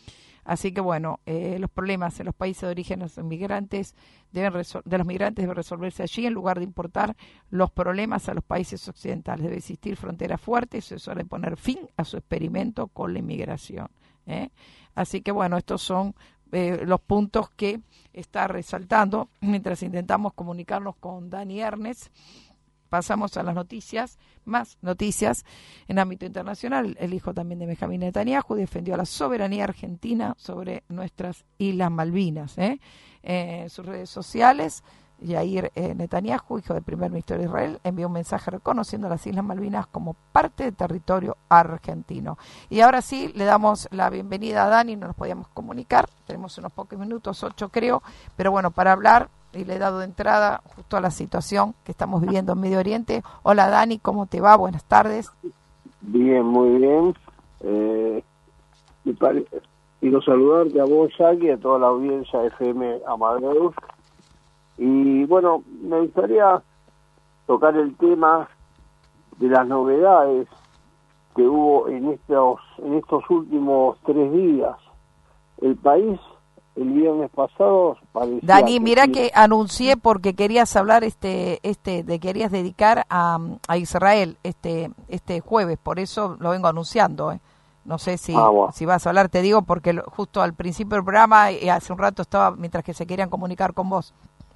Así que bueno, eh, los problemas en los países de origen de los inmigrantes deben resol- de los migrantes deben resolverse allí en lugar de importar los problemas a los países occidentales. Debe existir fronteras fuertes, eso es hora de poner fin a su experimento con la inmigración. ¿eh? Así que bueno, estos son eh, los puntos que está resaltando mientras intentamos comunicarnos con Dani Ernest. Pasamos a las noticias, más noticias en ámbito internacional. El hijo también de Benjamín Netanyahu defendió la soberanía argentina sobre nuestras Islas Malvinas. ¿eh? En sus redes sociales, Yair eh, Netanyahu, hijo del primer ministro de Israel, envió un mensaje reconociendo las Islas Malvinas como parte del territorio argentino. Y ahora sí, le damos la bienvenida a Dani, no nos podíamos comunicar, tenemos unos pocos minutos, ocho creo, pero bueno, para hablar, y le he dado de entrada justo a la situación que estamos viviendo en Medio Oriente. Hola Dani, ¿cómo te va? Buenas tardes. Bien, muy bien. Eh, me pare... Quiero saludarte a vos, Jackie, a toda la audiencia de F M Amadeus. Y bueno, me gustaría tocar el tema de las novedades que hubo en estos en estos últimos tres días. El país el viernes pasado parecía Dani, que mira sí. que anuncié porque querías hablar este este te querías dedicar a, a Israel este este jueves, por eso lo vengo anunciando, ¿eh? No sé si Ah, bueno. si vas a hablar, te digo porque lo, justo al principio del programa y hace un rato estaba mientras que se querían comunicar con vos.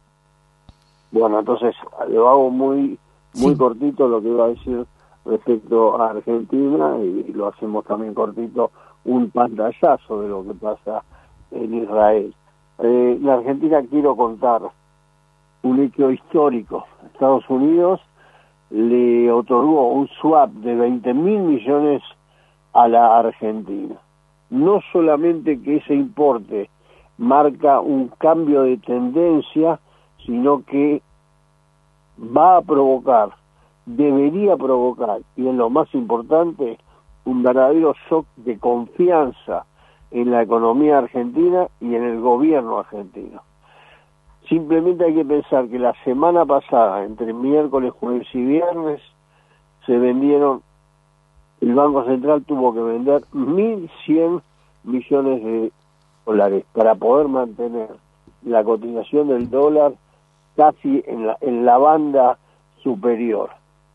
Bueno, entonces lo hago muy muy Sí. cortito lo que iba a decir respecto a Argentina, y lo hacemos también cortito, un pantallazo de lo que pasa en Israel. Eh, en Argentina quiero contar un hecho histórico. Estados Unidos le otorgó un swap de veinte mil millones a la Argentina. No solamente que ese importe marca un cambio de tendencia, sino que va a provocar, debería provocar, y es lo más importante, un verdadero shock de confianza en la economía argentina y en el gobierno argentino. Simplemente hay que pensar que la semana pasada, entre miércoles, jueves y viernes, se vendieron, el Banco Central tuvo que vender mil cien millones de dólares para poder mantener la cotización del dólar casi en la, en la banda superior.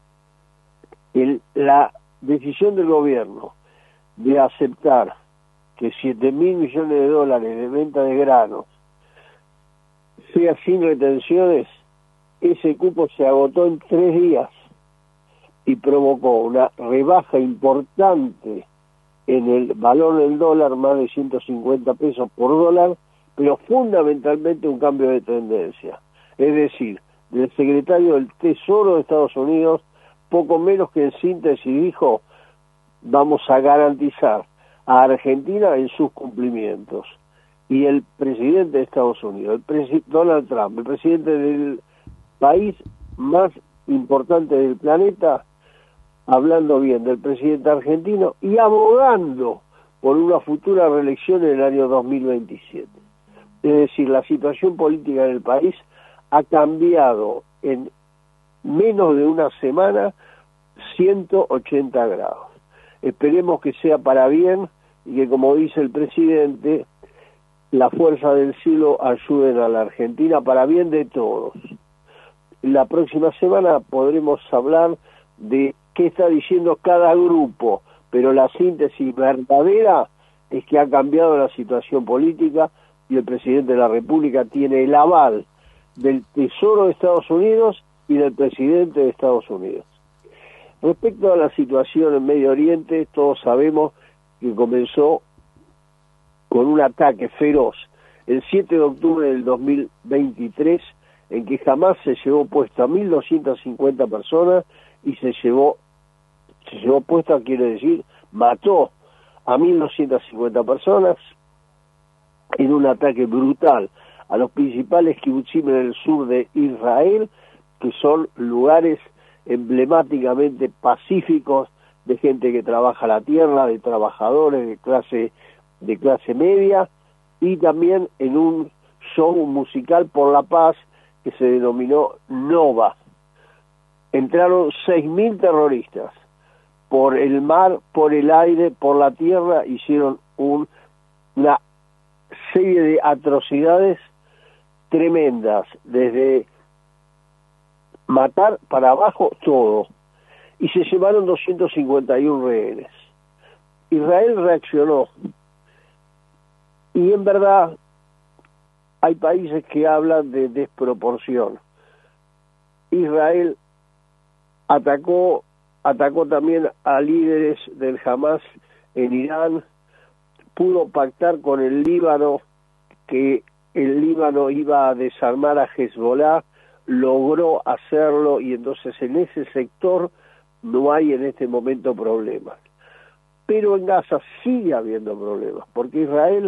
El, la decisión del gobierno de aceptar que siete mil millones de dólares de venta de granos sea sin retenciones, ese cupo se agotó en tres días y provocó una rebaja importante en el valor del dólar, más de ciento cincuenta pesos por dólar, pero fundamentalmente un cambio de tendencia. Es decir, del secretario del Tesoro de Estados Unidos, poco menos que en síntesis dijo, vamos a garantizar a Argentina en sus cumplimientos. Y el presidente de Estados Unidos, el presi- Donald Trump, el presidente del país más importante del planeta, hablando bien del presidente argentino y abogando por una futura reelección en el año dos mil veintisiete. Es decir, la situación política del país ha cambiado en menos de una semana ciento ochenta grados. Esperemos que sea para bien y que, como dice el presidente, la fuerza del cielo ayuden a la Argentina para bien de todos. La próxima semana podremos hablar de qué está diciendo cada grupo, pero la síntesis verdadera es que ha cambiado la situación política y el presidente de la República tiene el aval del Tesoro de Estados Unidos y del presidente de Estados Unidos. Respecto a la situación en Medio Oriente, todos sabemos que comenzó con un ataque feroz el siete de octubre del dos mil veintitrés, en que Hamás se llevó puesto a mil doscientas cincuenta personas y se llevó, se llevó puesto, quiere decir, mató a mil doscientas cincuenta personas en un ataque brutal a los principales kibutzim en el sur de Israel, que son lugares emblemáticamente pacíficos de gente que trabaja la tierra, de trabajadores de clase de clase media, y también en un show musical por la paz que se denominó Nova. Entraron seis mil terroristas por el mar, por el aire, por la tierra, hicieron un, una serie de atrocidades tremendas, desde matar para abajo todo, y se llevaron doscientos cincuenta y uno rehenes. Israel reaccionó, y en verdad hay países que hablan de desproporción. Israel atacó, atacó también a líderes del Hamás en Irán, pudo pactar con el Líbano que el Líbano iba a desarmar a Hezbollah, logró hacerlo, y entonces en ese sector no hay en este momento problemas. Pero en Gaza sigue habiendo problemas, porque Israel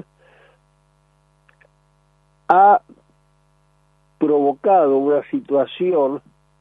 ha provocado una situación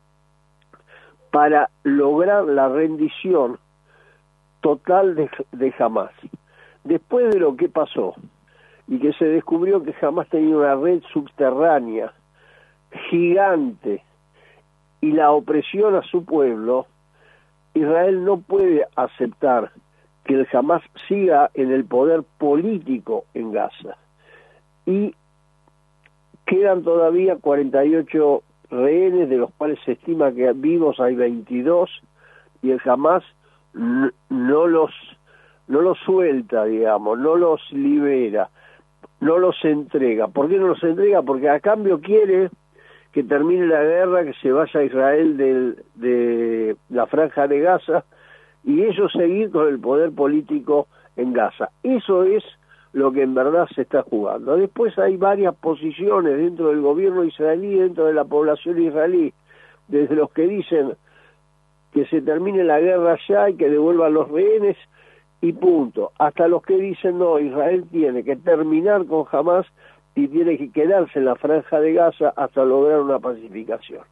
para lograr la rendición total de, de Hamás. Después de lo que pasó, y que se descubrió que Hamás tenía una red subterránea gigante, y la opresión a su pueblo, Israel no puede aceptar que el Hamás siga en el poder político en Gaza. Y quedan todavía cuarenta y ocho rehenes, de los cuales se estima que vivos hay veintidós, y el Hamás no, no los no los suelta, digamos, no los libera, no los entrega. ¿Por qué no los entrega? Porque a cambio quiere que termine la guerra, que se vaya a Israel del, de la Franja de Gaza, y ellos seguir con el poder político en Gaza. Eso es lo que en verdad se está jugando. Después hay varias posiciones dentro del gobierno israelí, dentro de la población israelí, desde los que dicen que se termine la guerra ya y que devuelvan los rehenes, y punto, hasta los que dicen no, Israel tiene que terminar con Hamás y tiene que quedarse en la Franja de Gaza hasta lograr una pacificación.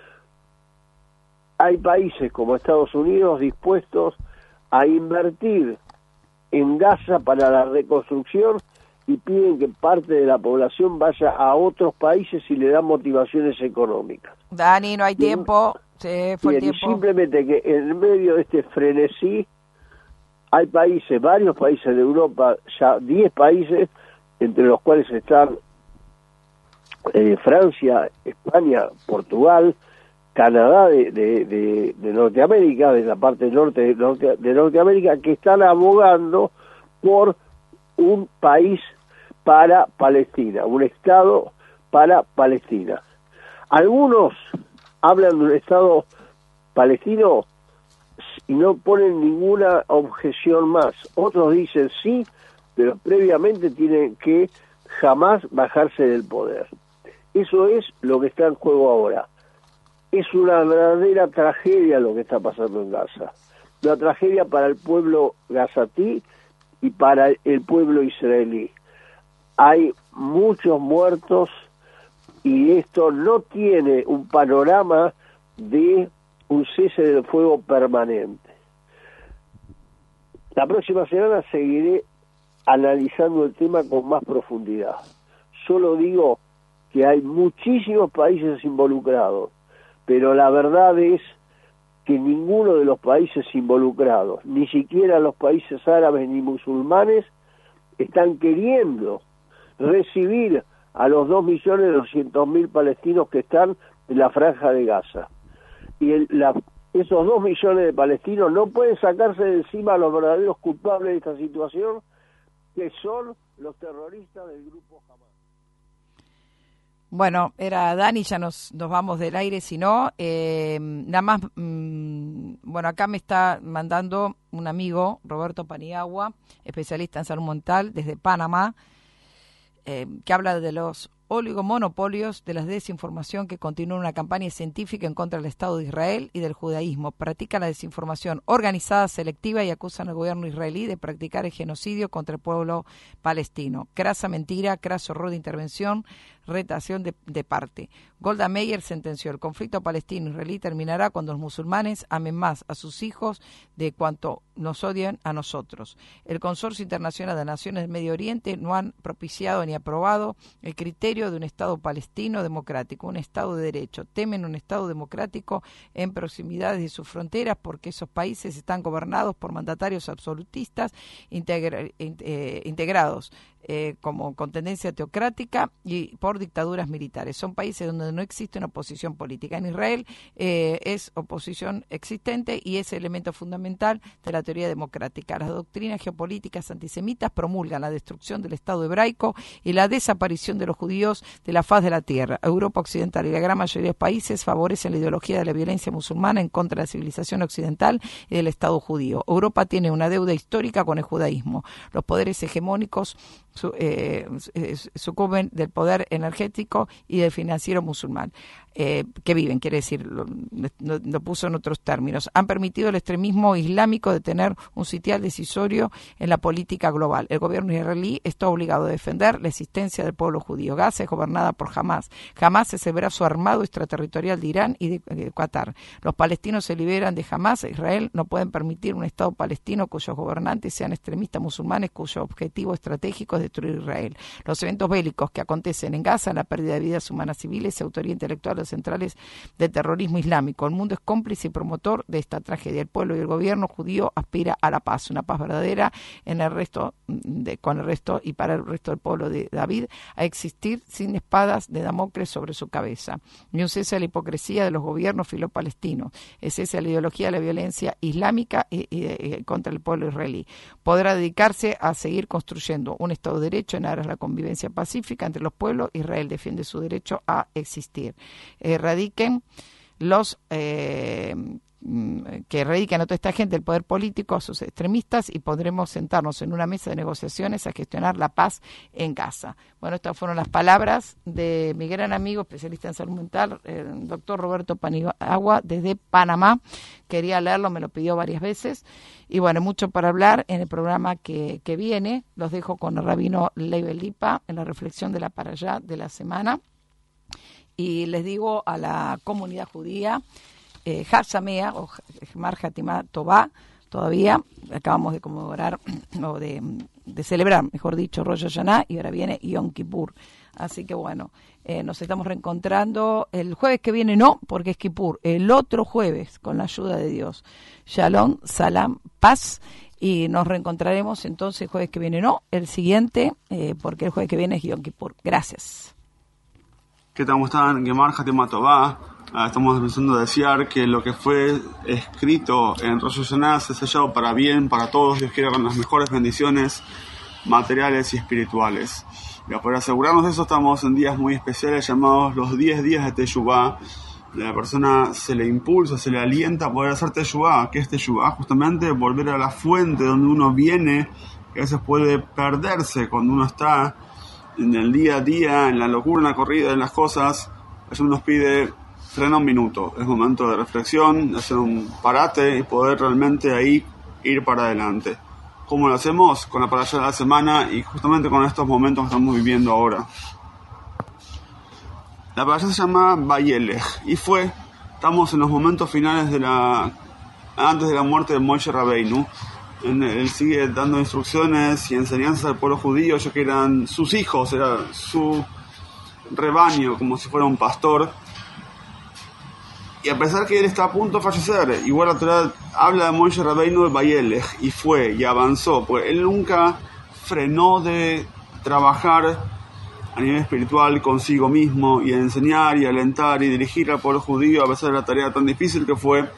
Hay países como Estados Unidos dispuestos a invertir en Gaza para la reconstrucción y piden que parte de la población vaya a otros países y le dan motivaciones económicas. Dani, no hay tiempo, se fue el Bien, tiempo. Simplemente que en medio de este frenesí hay países, varios países de Europa, ya diez países, entre los cuales están eh, Francia, España, Portugal, Canadá de, de, de, de Norteamérica, de la parte norte de, norte de Norteamérica, que están abogando por un país para Palestina, un Estado para Palestina. Algunos hablan de un Estado palestino y no ponen ninguna objeción más. Otros dicen sí, pero previamente tienen que jamás bajarse del poder. Eso es lo que está en juego ahora. Es una verdadera tragedia lo que está pasando en Gaza. Una tragedia para el pueblo gazatí y para el pueblo israelí. Hay muchos muertos y esto no tiene un panorama de un cese del fuego permanente. La próxima semana seguiré analizando el tema con más profundidad. Solo digo que hay muchísimos países involucrados, pero la verdad es que ninguno de los países involucrados, ni siquiera los países árabes ni musulmanes, están queriendo recibir a los dos millones doscientos mil palestinos que están en la Franja de Gaza. Y el, la, esos dos millones de palestinos no pueden sacarse de encima a los verdaderos culpables de esta situación, que son los terroristas del grupo Hamás. Bueno, era Dani, ya nos, nos vamos del aire, si no, eh, nada más, mmm, bueno, acá me está mandando un amigo, Roberto Paniagua, especialista en salud mental desde Panamá, eh, que habla de los oligomonopolios, de la desinformación, que continúa una campaña científica en contra del Estado de Israel y del judaísmo. Practican la desinformación organizada, selectiva, y acusan al gobierno israelí de practicar el genocidio contra el pueblo palestino. Crasa mentira, craso error de intervención, retación de, de parte. Golda Meir sentenció: el conflicto palestino-israelí terminará cuando los musulmanes amen más a sus hijos de cuanto nos odian a nosotros. El Consorcio Internacional de Naciones del Medio Oriente no han propiciado ni aprobado el criterio de un Estado palestino democrático, un Estado de derecho. Temen un Estado democrático en proximidades de sus fronteras porque esos países están gobernados por mandatarios absolutistas integra, eh, integrados eh, como con tendencia teocrática y por dictaduras militares. Son países donde no existe una oposición política. En Israel eh, es oposición existente y es elemento fundamental de la teoría democrática. Las doctrinas geopolíticas antisemitas promulgan la destrucción del Estado hebraico y la desaparición de los judíos de la faz de la tierra. Europa Occidental y la gran mayoría de países favorecen la ideología de la violencia musulmana en contra de la civilización occidental y del Estado judío. Europa tiene una deuda histórica con el judaísmo. Los poderes hegemónicos su, eh, sucumben del poder energético y del financiero musulmán. Eh, que viven, quiere decir, lo, lo, lo puso en otros términos, han permitido el extremismo islámico de tener un sitial decisorio en la política global. El gobierno israelí está obligado a defender la existencia del pueblo judío. Gaza es gobernada por Hamás. Hamás es el brazo armado extraterritorial de Irán y de, de Qatar. Los palestinos se liberan de Hamás. Israel no pueden permitir un Estado palestino cuyos gobernantes sean extremistas musulmanes, cuyo objetivo estratégico es destruir Israel. Los eventos bélicos que acontecen en Gaza, la pérdida de vidas humanas civiles y autoría intelectual las centrales del terrorismo islámico. El mundo es cómplice y promotor de esta tragedia. El pueblo y el gobierno judío aspira a la paz, una paz verdadera en el resto de, con el resto y para el resto del pueblo de David, a existir sin espadas de Damocles sobre su cabeza. Ni un cese a la hipocresía de los gobiernos filopalestinos, es cese a la ideología de la violencia islámica y, y, y contra el pueblo israelí. Podrá dedicarse a seguir construyendo un Estado de Derecho en aras de la convivencia pacífica entre los pueblos. Israel defiende su derecho a existir. Erradiquen los eh, que erradiquen a toda esta gente, el poder político, a sus extremistas, y podremos sentarnos en una mesa de negociaciones a gestionar la paz en Gaza. Bueno, estas fueron las palabras de mi gran amigo, especialista en salud mental, el doctor Roberto Paniagua, desde Panamá. Quería leerlo, me lo pidió varias veces. Y bueno, mucho para hablar en el programa que, que viene. Los dejo con el rabino Leibel Lipa en la reflexión de la parashá de la semana. Y les digo a la comunidad judía, Eh, Hasamea o Mar Hatimá Tová, todavía acabamos de conmemorar o de, de celebrar, mejor dicho, Rosh Hashanah, y ahora viene Yom Kippur. Así que bueno, eh, nos estamos reencontrando el jueves que viene, no, porque es Kippur, el otro jueves, con la ayuda de Dios. Shalom, salam, paz, y nos reencontraremos entonces el jueves que viene, no, el siguiente, eh, porque el jueves que viene es Yom Kippur. Gracias. ¿Qué tal? ¿Cómo están? Gemar Hatimá Tová. Ah, estamos empezando a desear que lo que fue escrito en Rosh Hashanah se sellado para bien, para todos. Dios quiera con las mejores bendiciones materiales y espirituales. Y para asegurarnos de eso, estamos en días muy especiales llamados los diez días de Teshuvá. La persona se le impulsa, se le alienta a poder hacer Teshuvá. ¿Qué es Teshuvá? Justamente volver a la fuente donde uno viene, que a veces puede perderse cuando uno está en el día a día, en la locura, en la corrida, en las cosas. Eso nos pide: frena un minuto, es momento de reflexión, de hacer un parate y poder realmente ahí ir para adelante. ¿Cómo lo hacemos? Con la parashá de la semana y justamente con estos momentos que estamos viviendo ahora. La parashá se llama Vayelech y fue, estamos en los momentos finales de la, antes de la muerte de Moshe Rabbeinu. Él sigue dando instrucciones y enseñanzas al pueblo judío, ya que eran sus hijos, era su rebaño, como si fuera un pastor. Y a pesar que él está a punto de fallecer, igual la Torá habla de Moshe Rabbeinu de Vayelech, y fue, y avanzó, porque él nunca frenó de trabajar a nivel espiritual consigo mismo, y de enseñar, y alentar, y dirigir al pueblo judío, a pesar de la tarea tan difícil que fue.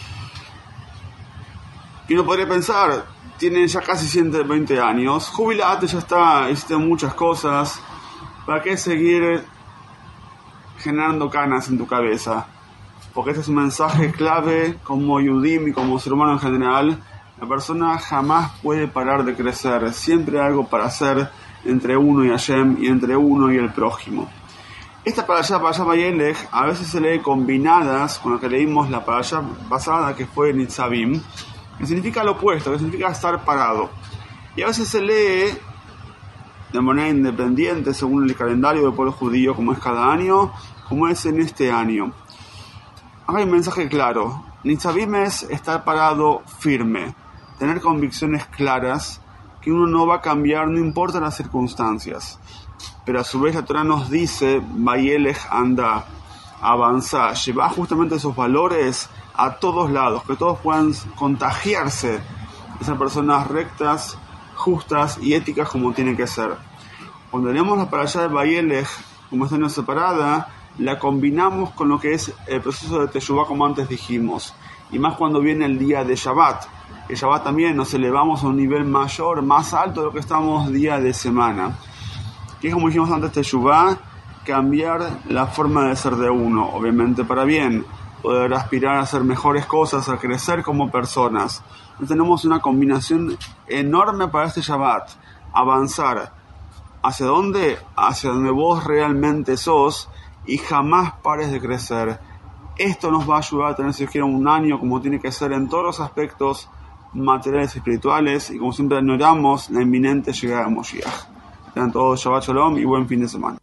Y uno podría pensar, tiene ya casi ciento veinte años, jubilate, ya está, hiciste muchas cosas, ¿para qué seguir generando canas en tu cabeza? Porque este es un mensaje clave como Yudim y como ser humano en general. La persona jamás puede parar de crecer, siempre hay algo para hacer entre uno y Hashem y entre uno y el prójimo. Esta parashá, parashá Vayelech, a veces se lee combinadas con lo que leímos la parashá pasada, que fue Nitzavim, que significa lo opuesto, que significa estar parado. Y a veces se lee de manera independiente según el calendario del pueblo judío, como es cada año, como es en este año. Hay un mensaje claro. Nitzavim es estar parado firme, tener convicciones claras que uno no va a cambiar, no importa las circunstancias. Pero a su vez la Torah nos dice, Vayelech anda, avanza, lleva justamente esos valores a todos lados, que todos puedan contagiarse de ser personas rectas, justas y éticas como tienen que ser. Cuando leemos la parashá de Vayelech como está en separada, la combinamos con lo que es el proceso de Teshuvá, como antes dijimos, y más cuando viene el día de Shabbat. El Shabbat también nos elevamos a un nivel mayor, más alto de lo que estamos día de semana, que es, como dijimos antes, Teshuvá, cambiar la forma de ser de uno, obviamente para bien, poder aspirar a hacer mejores cosas, a crecer como personas. Entonces tenemos una combinación enorme para este Shabbat, avanzar. ¿Hacia dónde? Hacia donde vos realmente sos, y jamás pares de crecer. Esto nos va a ayudar a tener, si quieren, un año como tiene que ser en todos los aspectos materiales y espirituales, y como siempre ignoramos la inminente llegada de Moshiach. Tengan todos Shabbat Shalom y buen fin de semana.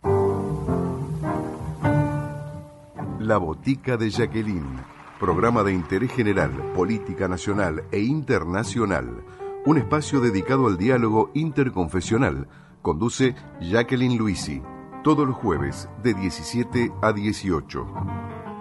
La Botica de Jacqueline, programa de interés general, política nacional e internacional. Un espacio dedicado al diálogo interconfesional. Conduce Jacqueline Luisi. todos los jueves de diecisiete a dieciocho.